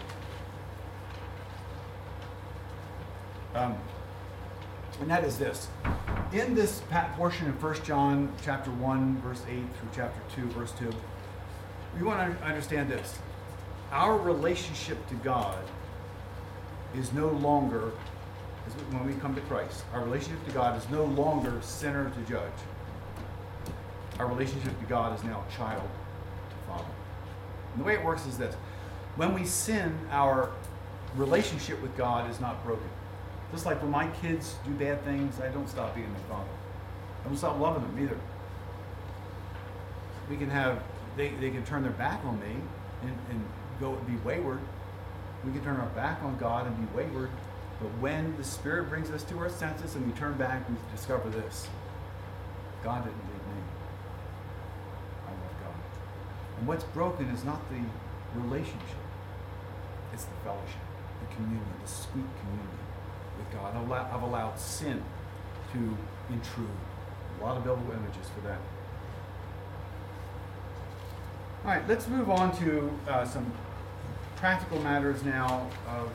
Um, and that is this. In this portion in First John chapter one, verse eight through chapter two, verse two, we want to understand this. Our relationship to God is no longer, when we come to Christ, our relationship to God is no longer sinner to judge. Our relationship to God is now child to father. And the way it works is this. When we sin, our relationship with God is not broken. Just like when my kids do bad things, I don't stop being their father. I don't stop loving them either. We can have, they, they can turn their back on me and, and go be wayward. We can turn our back on God and be wayward. But when the Spirit brings us to our senses and we turn back, we discover this. God didn't leave me. I love God. And what's broken is not the relationship. It's the fellowship, the communion, the sweet communion with God. I've allowed, I've allowed sin to intrude. A lot of biblical images for that. All right, let's move on to uh, some practical matters now of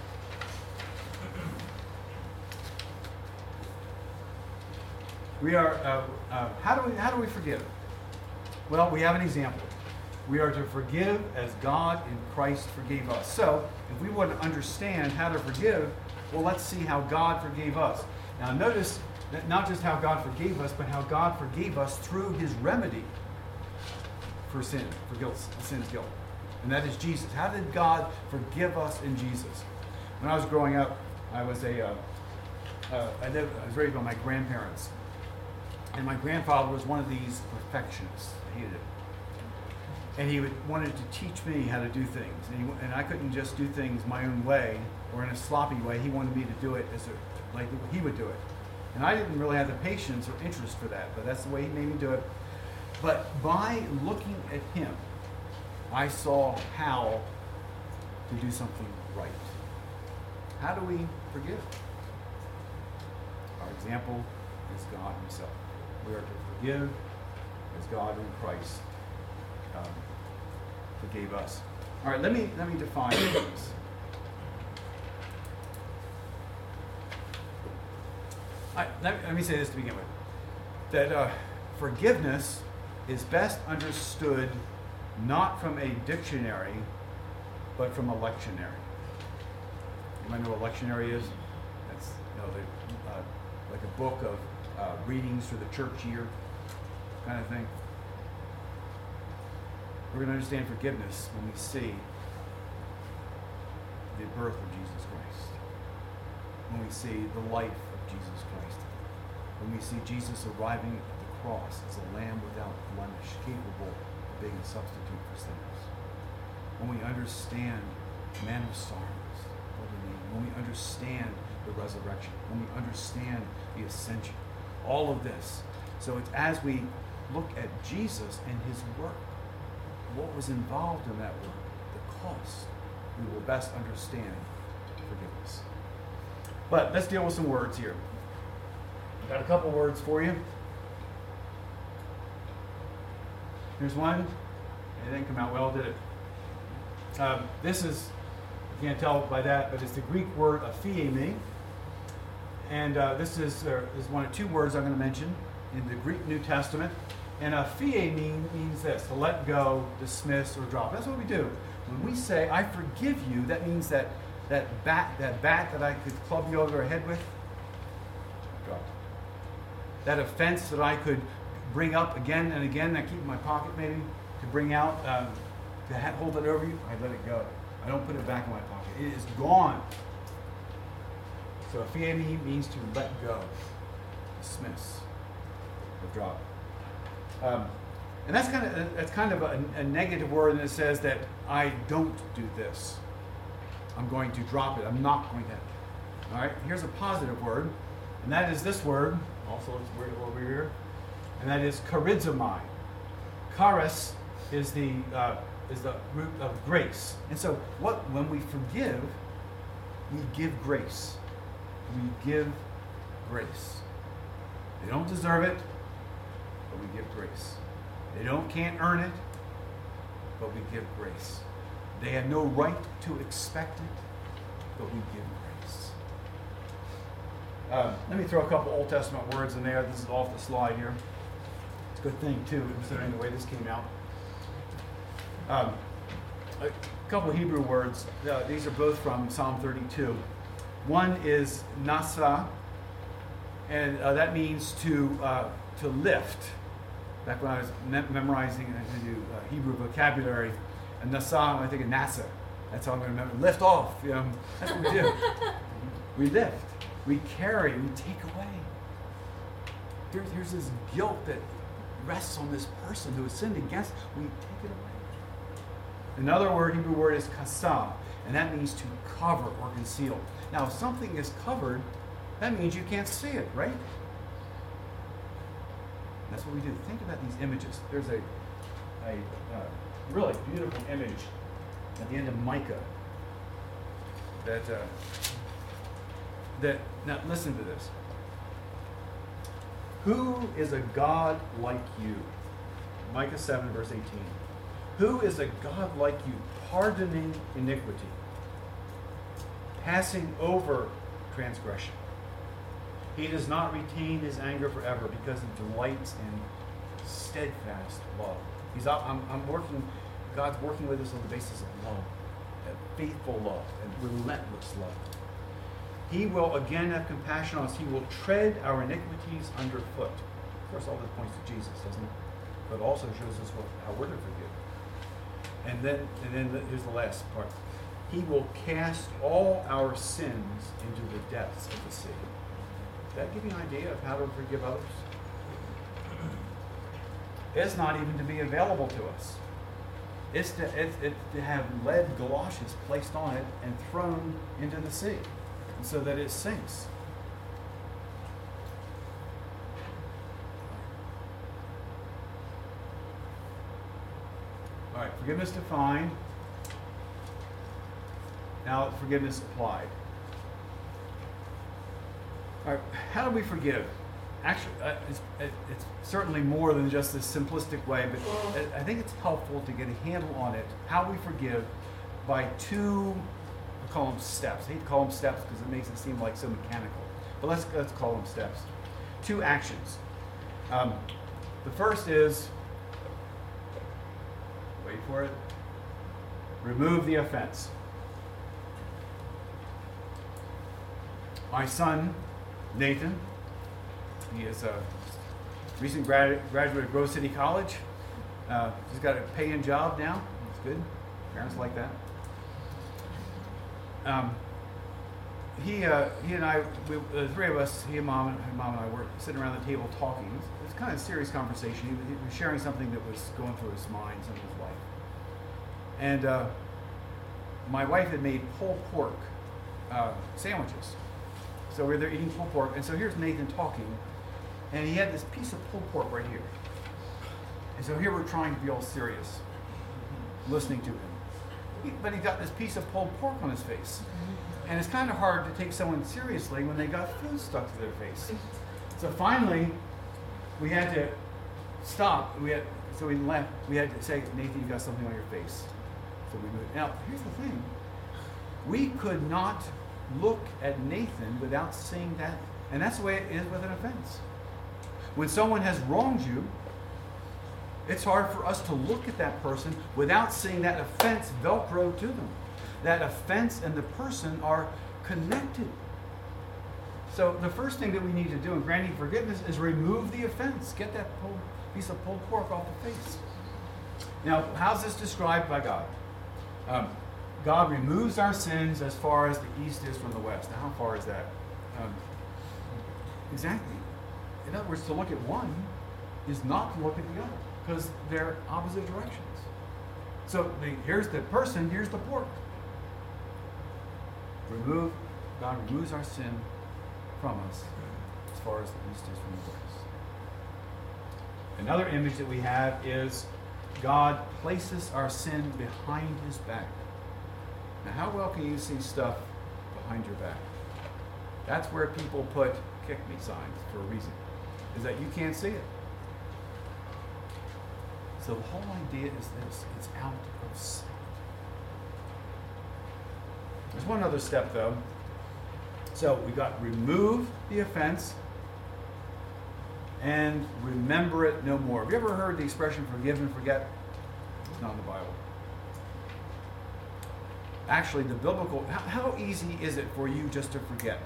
we are uh, uh, how do we how do we forgive? Well, we have an example. We are to forgive as God in Christ forgave us. So, if we want to understand how to forgive, well, let's see how God forgave us. Now, notice that not just how God forgave us, but how God forgave us through his remedy for sin, for guilt, sin's guilt. And that is Jesus. How did God forgive us in Jesus? When I was growing up, I was a, uh, uh, I, lived, I was raised by my grandparents. And my grandfather was one of these perfectionists. I hated it. And he would, wanted to teach me how to do things. And, he, and I couldn't just do things my own way or in a sloppy way. He wanted me to do it as a, like he would do it. And I didn't really have the patience or interest for that, but that's the way he made me do it. But by looking at him, I saw how to do something right. How do we forgive? Our example is God himself. We are to forgive as God in Christ um, forgave us. All right, let me let me define forgiveness. I, let, let me say this to begin with. That uh, forgiveness is best understood not from a dictionary, but from a lectionary. You might know what a lectionary is? That's you know, the, uh, like a book of uh, readings for the church year, kind of thing. We're going to understand forgiveness when we see the birth of Jesus Christ, when we see the life of Jesus Christ, when we see Jesus arriving at the cross as a lamb without blemish, capable of being a substitute for sinners, when we understand man of sorrows, what we mean, when we understand the resurrection, when we understand the ascension, all of this. So it's as we look at Jesus and his work, what was involved in that work, the cost, we will best understand forgiveness. But let's deal with some words here. I've got a couple words for you. Here's one. It didn't come out well, did it? Um, this is, you can't tell by that, but it's the Greek word aphiemi. And uh, this is, uh, is one of two words I'm going to mention in the Greek New Testament. And aphiemi mean, means this, to let go, dismiss, or drop. That's what we do. When we say, I forgive you, that means that that bat, that bat that I could club you over the head with, drop. That offense that I could bring up again and again, that I keep in my pocket maybe, to bring out, um, to ha- hold it over you, I let it go. I don't put it back in my pocket. It is gone. So aphiemi means to let go, dismiss, or drop. Um, and that's kind of that's kind of a, a negative word, and it says that I don't do this. I'm going to drop it. I'm not going to. All right. Here's a positive word, and that is this word. Also, it's over here, and that is charizomai. Charis is the uh, is the root of grace, and so what? When we forgive, we give grace. We give grace. They don't deserve it, but we give grace. They don't can't earn it, but we give grace. They have no right to expect it, but we give grace. Uh, let me throw a couple Old Testament words in there. This is off the slide here. It's a good thing, too, considering the way this came out. Um, a couple Hebrew words. Uh, these are both from Psalm thirty-two. One is nasa, and uh, that means to uh, to lift. Back when I was me- memorizing the uh, Hebrew vocabulary, and nasa, I think of NASA. That's how I'm going to remember. Lift off. You know, that's what we do. We lift. We carry. We take away. There, there's this guilt that rests on this person who has sinned against. We take it away. Another word, Hebrew word, is kasam, and that means to cover or conceal. Now, if something is covered, that means you can't see it, right? That's what we do. Think about these images. There's a, a uh, really beautiful image at the end of Micah. That uh, that now listen to this. Who is a God like you? Micah seven, verse eighteen. Who is a God like you, pardoning iniquity, passing over transgression? He does not retain his anger forever because he delights in steadfast love. He's I'm, I'm working, God's working with us on the basis of love, a faithful love, and relentless love. He will again have compassion on us. He will tread our iniquities underfoot. Of course, all this points to Jesus, doesn't it? But also shows us what, how we're to forgive. And then, and then the, here's the last part. He will cast all our sins into the depths of the sea. Does that give you an idea of how to forgive others? It's not even to be available to us. It's to, it's, it's to have lead galoshes placed on it and thrown into the sea so that it sinks. All right, forgiveness defined. Now, forgiveness applied. All right, how do we forgive? actually, uh, it's, it, it's certainly more than just this simplistic way, but I, I think it's helpful to get a handle on it, how we forgive, by two, I call them steps. I hate to call them steps because it makes it seem like so mechanical, but let's, let's call them steps. Two actions. Um, the first is, wait for it, remove the offense. My son, Nathan, he is a recent grad, graduate of Grove City College. Uh, he's got a paying job now. That's good. Parents like that. Um, he, uh, he and I, we, the three of us, he and mom and mom and I were sitting around the table talking. It was, it was kind of a serious conversation. He was, he was sharing something that was going through his mind, something in his life. And uh, my wife had made pulled pork uh, sandwiches. So we were there eating pulled pork, and so here's Nathan talking, and he had this piece of pulled pork right here. And so here we're trying to be all serious, listening to him. He, but he got this piece of pulled pork on his face. And it's kind of hard to take someone seriously when they got food stuck to their face. So finally, we had to stop. We had, so we left. We had to say, Nathan, you got something on your face. So we moved. Now, here's the thing. We could not look at Nathan without seeing that. And that's the way it is with an offense. When someone has wronged you, it's hard for us to look at that person without seeing that offense Velcro to them. That offense and the person are connected. So the first thing that we need to do in granting forgiveness is remove the offense. Get that pulled, piece of pulled pork off the face. Now, how's this described by God? Um, God removes our sins as far as the east is from the west. Now, how far is that? Um, exactly. In other words, to look at one is not to look at the other, because they're opposite directions. So the, here's the person, here's the pork. Remove, God removes our sin from us as far as the east is from the west. Another image that we have is God places our sin behind his back. Now, how well can you see stuff behind your back? That's where people put kick me signs for a reason, is that you can't see it. So the whole idea is this: it's out of sight. There's one other step, though. So we got remove the offense and remember it no more. Have you ever heard the expression forgive and forget? It's not in the Bible. Actually, the biblical, how, how easy is it for you just to forget?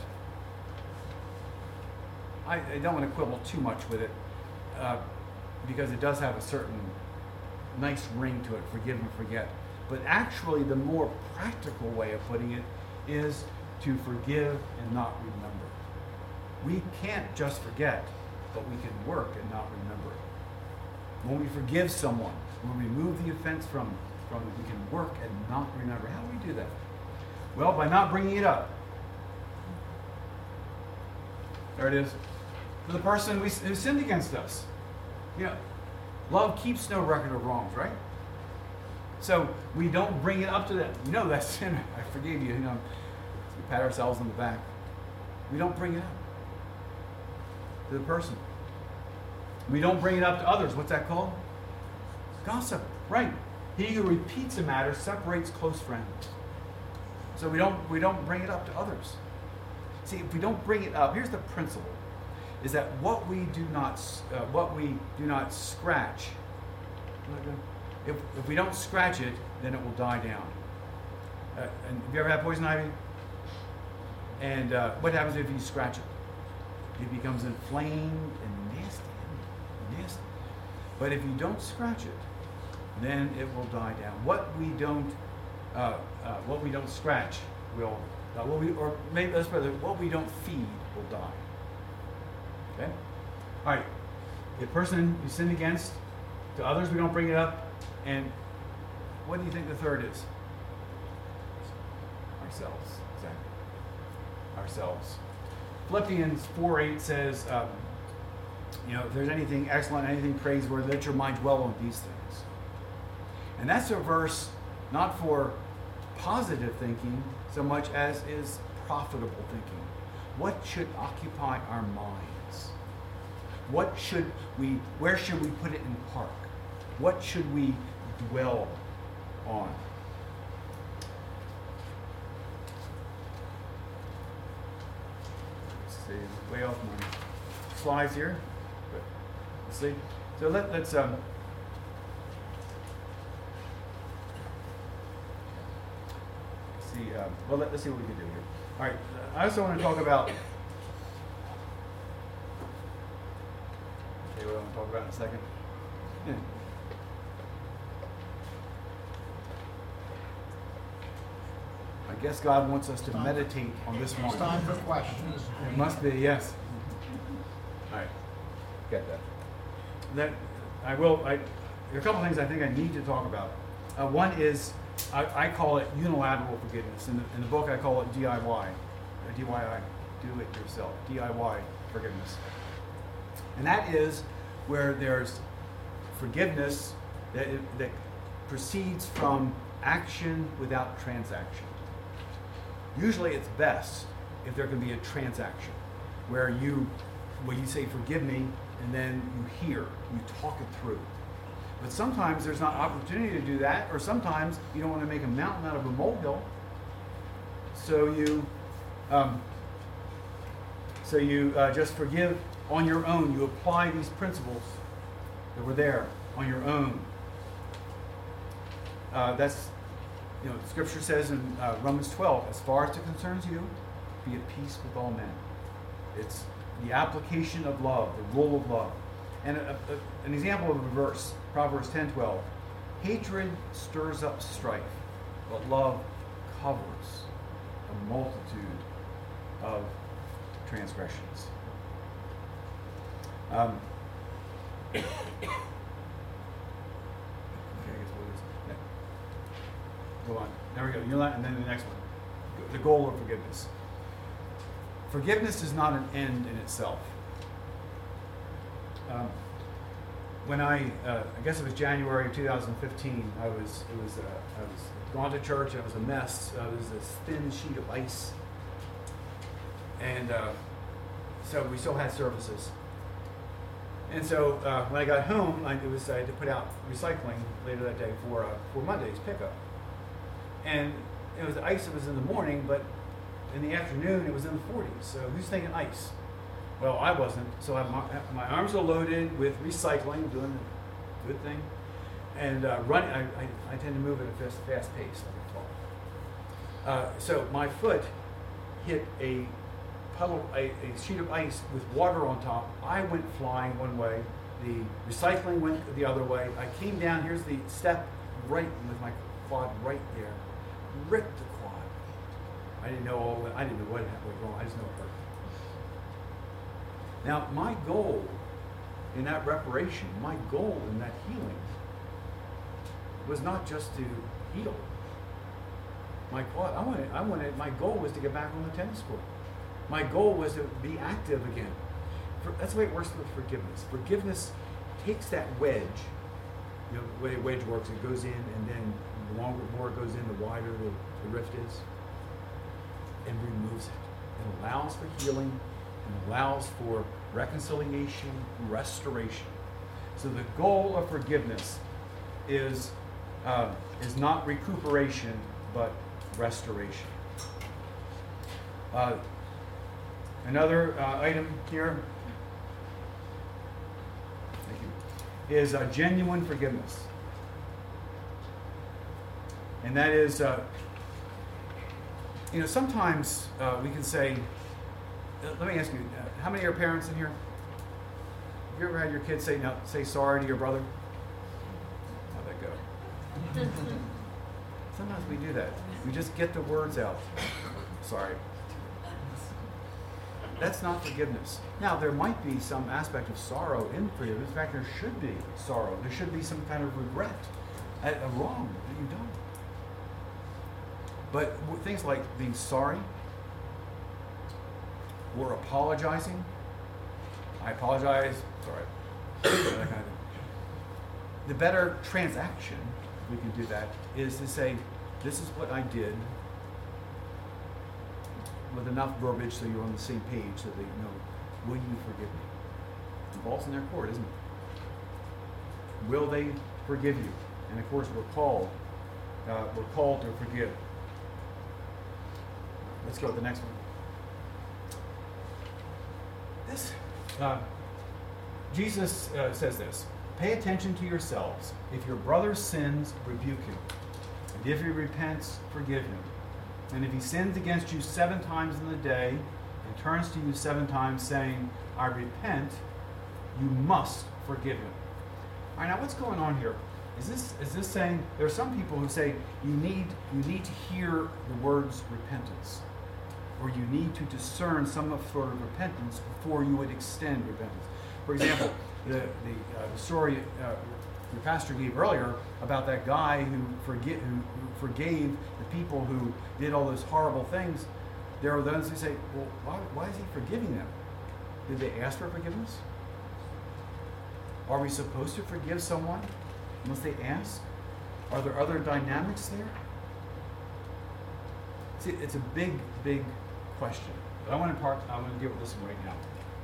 I, I don't want to quibble too much with it uh, because it does have a certain nice ring to it, forgive and forget. But actually, the more practical way of putting it is to forgive and not remember. We can't just forget, but we can work and not remember it. When we forgive someone, when we remove the offense from, from it, we can work and not remember. How do we do that? Well, by not bringing it up. There it is. For the person we, who sinned against us. You know, love keeps no record of wrongs, right? So we don't bring it up to them. You know that sin, I forgave you. You know, we pat ourselves on the back. We don't bring it up to the person. We don't bring it up to others. What's that called? Gossip, right? He who repeats a matter separates close friends. So we don't we don't bring it up to others. See, if we don't bring it up, here's the principle: is that what we do not uh, what we do not scratch. If, if we don't scratch it, then it will die down. Uh, and have you ever had poison ivy? And uh, what happens if you scratch it? It becomes inflamed and nasty, nasty. But if you don't scratch it, then it will die down. What we don't, uh, uh, what we don't scratch will, uh, what we, or maybe let's put it, what we don't feed will die. Okay. All right. The person you sin against, to others we don't bring it up. And what do you think the third is? Ourselves. Exactly. Ourselves. Philippians four eight says, um, you know, if there's anything excellent, anything praiseworthy, let your mind dwell on these things. And that's a verse not for positive thinking so much as is profitable thinking. What should occupy our minds? What should we, where should we put it in the park? What should we dwell on? Let's see, way off my slides here. But let's see. So let, let's um. Let's see. Uh, well, let, let's see what we can do here. All right. I also want to talk about. Okay, what I want to talk about in a second. Yeah. I guess God wants us to Time. meditate on this It's morning. time for questions. It must be, yes. All right, get that. That I will. I, there are a couple things I think I need to talk about. Uh, one is I, I call it unilateral forgiveness. In the, in the book, I call it D I Y, uh, D Y I, do it yourself, D I Y forgiveness. And that is where there's forgiveness that that proceeds from action without transaction. Usually it's best if there can be a transaction where you, where you say, forgive me, and then you hear, you talk it through. But sometimes there's not opportunity to do that, or sometimes you don't want to make a mountain out of a molehill. So you, um, so you uh, just forgive on your own. You apply these principles that were there on your own. Uh, that's You know, Scripture says in uh, Romans twelve, as far as it concerns you, be at peace with all men. It's the application of love, the rule of love. And a, a, an example of a verse, Proverbs ten twelve, hatred stirs up strife, but love covers a multitude of transgressions. Um, okay, I guess what is yeah. Go on. There we go. You're not, and then the next one. The goal of forgiveness. Forgiveness is not an end in itself. Um, when I, uh, I guess it was January of two thousand fifteen, I was, it was, uh, I was gone to church. It was a mess. Uh, it was this thin sheet of ice, and uh, so we still had services. And so uh, when I got home, I, it was I had to put out recycling later that day for uh, for Monday's pickup. And it was ice. It was in the morning, but in the afternoon it was in the forties. So who's thinking ice? Well, I wasn't. So I, my, my arms are loaded with recycling, doing the good thing, and uh, running. I, I, I tend to move at a fast, fast pace, like I talk. Uh, so my foot hit a puddle, a, a sheet of ice with water on top. I went flying one way. The recycling went the other way. I came down. Here's the step right with my quad right there. Ripped the quad. I didn't know all. I didn't know what was wrong. I just know it hurt. Now, my goal in that reparation, my goal in that healing, was not just to heal my quad. I wanted. I wanted. My goal was to get back on the tennis court. My goal was to be active again. For, that's the way it works with forgiveness. Forgiveness takes that wedge. You know, the way a wedge works, it goes in, and then the longer more it goes in, the wider the, the rift is, and removes it. It allows for healing, and allows for reconciliation, restoration. So the goal of forgiveness is uh, is not recuperation, but restoration. Uh, another uh, item here thank you, is uh, genuine forgiveness. And that is, uh, you know, sometimes uh, we can say, uh, let me ask you, uh, how many are parents in here? Have you ever had your kids say no, say sorry to your brother? How'd that go? Sometimes we do that. We just get the words out. Sorry. That's not forgiveness. Now, there might be some aspect of sorrow in forgiveness. In fact, there should be sorrow. There should be some kind of regret at a wrong that you've done. But things like being sorry or apologizing, I apologize, sorry, that kind of thing. The better transaction, if we can do that, is to say, this is what I did, with enough verbiage so you're on the same page so that you know, will you forgive me? falls in their court, isn't it? Will they forgive you? And of course, we're called, uh, we're called to forgive. Let's go to the next one. This, uh, Jesus uh, says this: pay attention to yourselves. If your brother sins, rebuke him. And if he repents, forgive him. And if he sins against you seven times in the day and turns to you seven times saying, I repent, you must forgive him. All right, now what's going on here? Is this is this saying, there are some people who say you need you need to hear the words repentance, or you need to discern some sort of repentance before you would extend repentance. For example, the the, uh, the story uh, the pastor gave earlier about that guy who forget who, who forgave the people who did all those horrible things. There are those who say, well, why, why is he forgiving them? Did they ask for forgiveness? Are we supposed to forgive someone unless they ask? Are there other dynamics there? See, it's a big, big question. But I want to part, I want to deal with this one right now.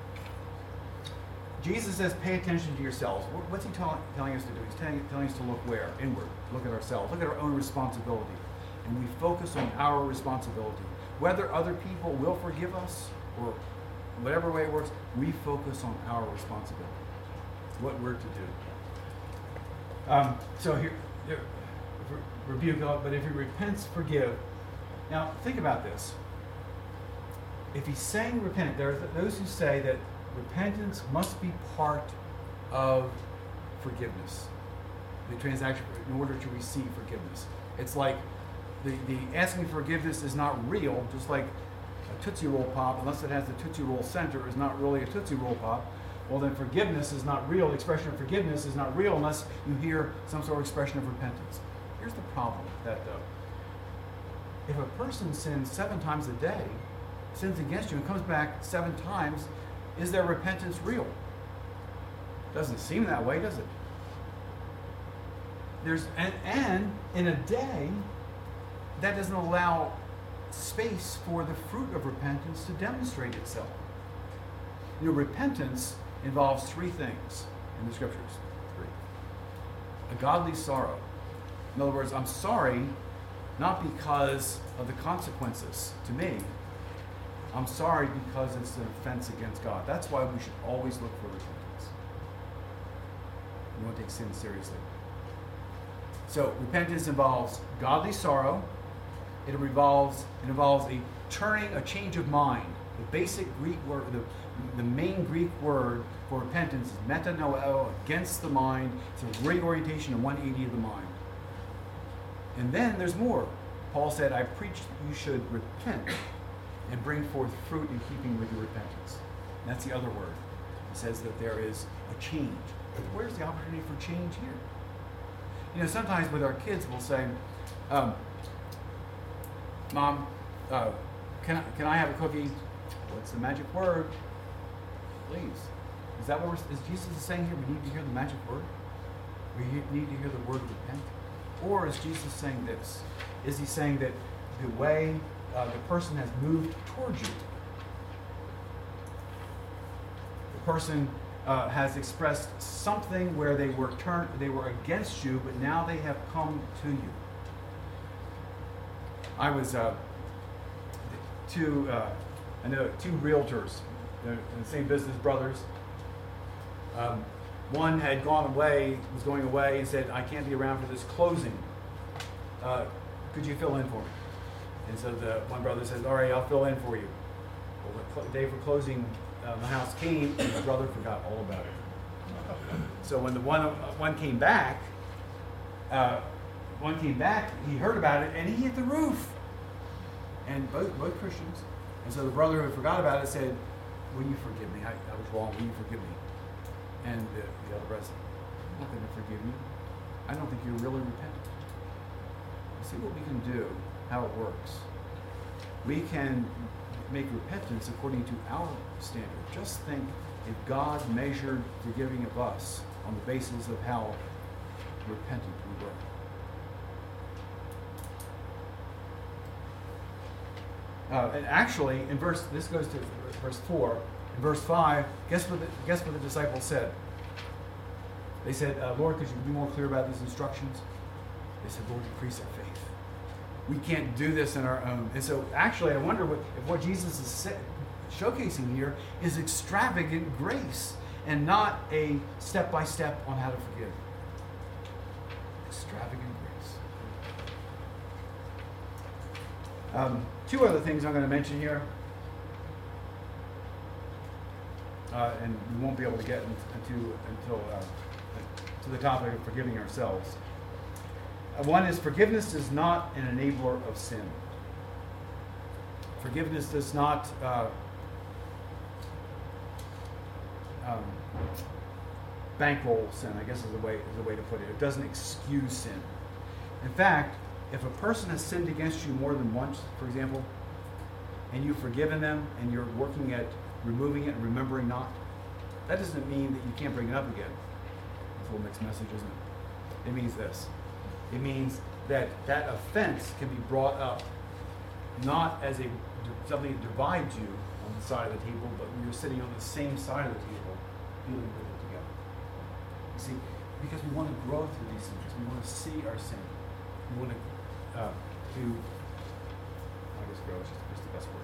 Jesus says, pay attention to yourselves. What's he tell, telling us to do? He's telling, telling us to look where? Inward. Look at ourselves. Look at our own responsibility. And we focus on our responsibility. Whether other people will forgive us or whatever way it works, we focus on our responsibility. What we're to do. Um, so here, here rebuke, but if he repents, forgive. Now, think about this. If he's saying repent, there are those who say that repentance must be part of forgiveness, the transaction, in order to receive forgiveness. It's like the, the asking for forgiveness is not real, just like a Tootsie Roll Pop, unless it has the Tootsie Roll center, is not really a Tootsie Roll Pop. Well, then forgiveness is not real. The expression of forgiveness is not real unless you hear some sort of expression of repentance. Here's the problem with that, though. If a person sins seven times a day, sins against you, and comes back seven times, is their repentance real? Doesn't seem that way, does it? There's and, and in a day, that doesn't allow space for the fruit of repentance to demonstrate itself. You know, repentance involves three things in the scriptures. Three. A godly sorrow. In other words, I'm sorry not because of the consequences to me. I'm sorry because it's an offense against God. That's why we should always look for repentance. We want to take sin seriously. So repentance involves godly sorrow. It involves it involves a turning, a change of mind. The basic Greek word, the, the main Greek word for repentance is metanoeo, against the mind. It's a reorientation of one eighty of the mind. And then there's more. Paul said, I preach that you should repent and bring forth fruit in keeping with your repentance. And that's the other word. It says that there is a change. But where's the opportunity for change here? You know, sometimes with our kids we'll say, um, Mom, uh, can, I, can I have a cookie? What's the magic word? Please. Is that what we're, is Jesus saying here? We need to hear the magic word? We need to hear the word repent? Or is Jesus saying this? Is he saying that the way uh, the person has moved towards you, the person uh, has expressed something where they were turned, they were against you, but now they have come to you. I was uh, two, uh, I know two realtors, they're in the same business, brothers. Um, one had gone away, was going away, and said, I can't be around for this closing. Uh, could you fill in for me? And so the one brother says, all right, I'll fill in for you. Well, the day for closing, uh, the house came, and the brother forgot all about it. So when the one one came back, uh, one came back, he heard about it, and he hit the roof. And both both Christians. And so the brother who forgot about it said, will you forgive me? I, I was wrong. Will you forgive me? And the, the other brother said, I'm not going to forgive you. I don't think you're really repentant. See what we can do, how it works. We can make repentance according to our standard. Just think if God measured forgiving of us on the basis of how repentant we were. Uh, and actually, in verse, this goes to verse four. In verse five, guess what the, guess what the disciples said? They said, uh, Lord, could you be more clear about these instructions? They said, Lord, increase our faith. We can't do this in our own. And so actually, I wonder what, if what Jesus is sa- showcasing here is extravagant grace and not a step-by-step on how to forgive. Extravagant grace. Um, two other things I'm going to mention here. Uh, and we won't be able to get into until uh, to the topic of forgiving ourselves. Uh, one is forgiveness is not an enabler of sin. Forgiveness does not uh, um, bankroll sin, I guess is the way is the way to put it. It doesn't excuse sin. In fact, if a person has sinned against you more than once, for example, and you've forgiven them and you're working at removing it and remembering not, that doesn't mean that you can't bring it up again. It's a little mixed message, isn't it? It means this. It means that that offense can be brought up not as a something that divides you on the side of the table, but when you're sitting on the same side of the table, dealing with it together. You see, because we want to grow through these things. We want to see our sin. We want to uh, do, I guess grow is just, just the best word.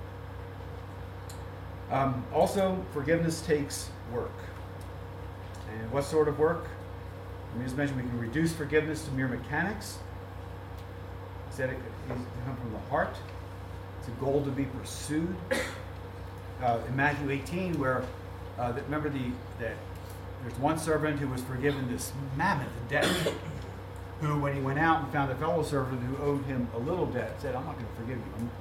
Um, also, forgiveness takes work. And what sort of work? Let me just mention we can reduce forgiveness to mere mechanics. Instead, it can come from the heart. It's a goal to be pursued. Uh, in Matthew eighteen, where, uh, that, remember the that there's one servant who was forgiven this mammoth debt, who, when he went out and found a fellow servant who owed him a little debt, said, I'm not going to forgive you. I'm,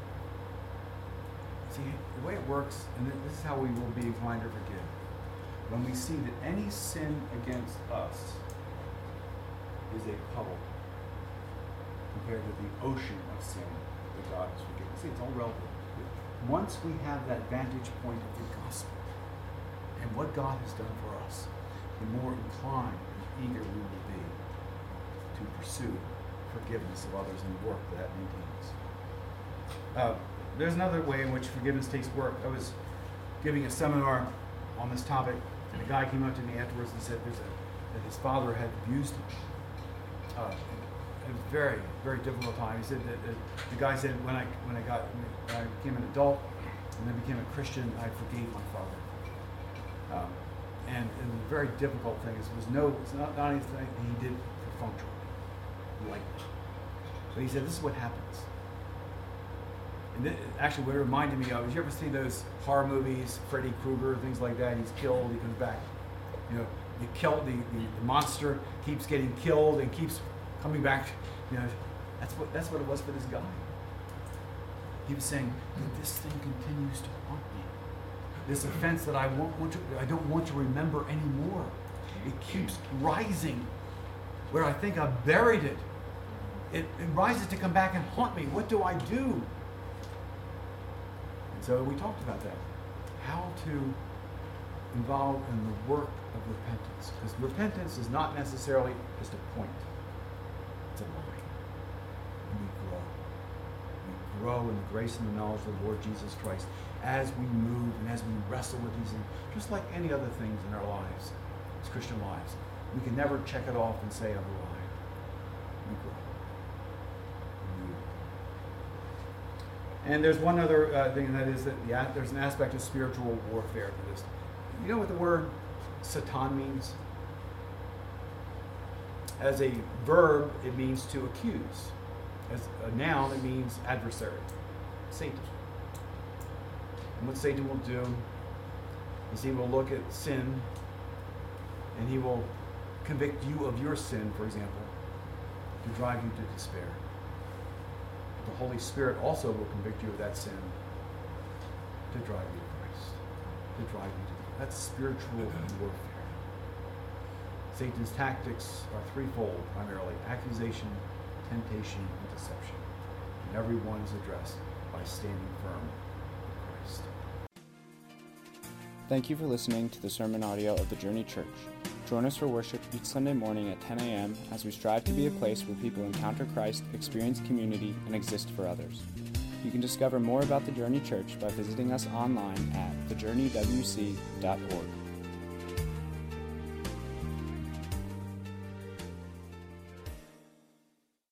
See, the way it works, and this is how we will be inclined to forgive. When we see that any sin against us is a puddle compared to the ocean of sin that God has forgiven. See, it's all relative. Once we have that vantage point of the gospel and what God has done for us, the more inclined and eager we will be to pursue forgiveness of others and the work that that maintains. Uh, There's another way in which forgiveness takes work. I was giving a seminar on this topic, and a guy came up to me afterwards and said there's a, that his father had abused him. Uh, it was very, very difficult time. He said that, that the guy said, when I when I got when I became an adult and then became a Christian, I forgave my father. Um, and, and the very difficult thing is, it was no, it's not, not anything he did perfunctorily, lightly. But he said, this is what happens. And this, actually, what it reminded me of is, you ever see those horror movies, Freddy Krueger, things like that? He's killed, he comes back. You know, you kill the, the, the monster keeps getting killed and keeps coming back. You know, that's what that's what it was for this guy. He was saying, this thing continues to haunt me. This offense that I won't want to, I don't want to remember anymore. It keeps rising, where I think I've buried it. It, it rises to come back and haunt me. What do I do? So we talked about that. How to involve in the work of repentance. Because repentance is not necessarily just a point. It's a line. And we grow. We grow in the grace and the knowledge of the Lord Jesus Christ as we move and as we wrestle with these things. Just like any other things in our lives, as Christian lives. We can never check it off and say, I've arrived. We grow. And there's one other uh, thing, and that is that the, there's an aspect of spiritual warfare to this. You know what the word Satan means? As a verb, it means to accuse. As a noun, it means adversary. Satan. And what Satan will do is he will look at sin, and he will convict you of your sin, for example, to drive you to despair. The Holy Spirit also will convict you of that sin to drive you to Christ. To drive you to Christ. That's spiritual warfare. Satan's tactics are threefold, primarily: accusation, temptation, and deception. And every one is addressed by standing firm in Christ. Thank you for listening to the sermon audio of the Journey Church. Join us for worship each Sunday morning at ten a.m. as we strive to be a place where people encounter Christ, experience community, and exist for others. You can discover more about the Journey Church by visiting us online at the journey w c dot org.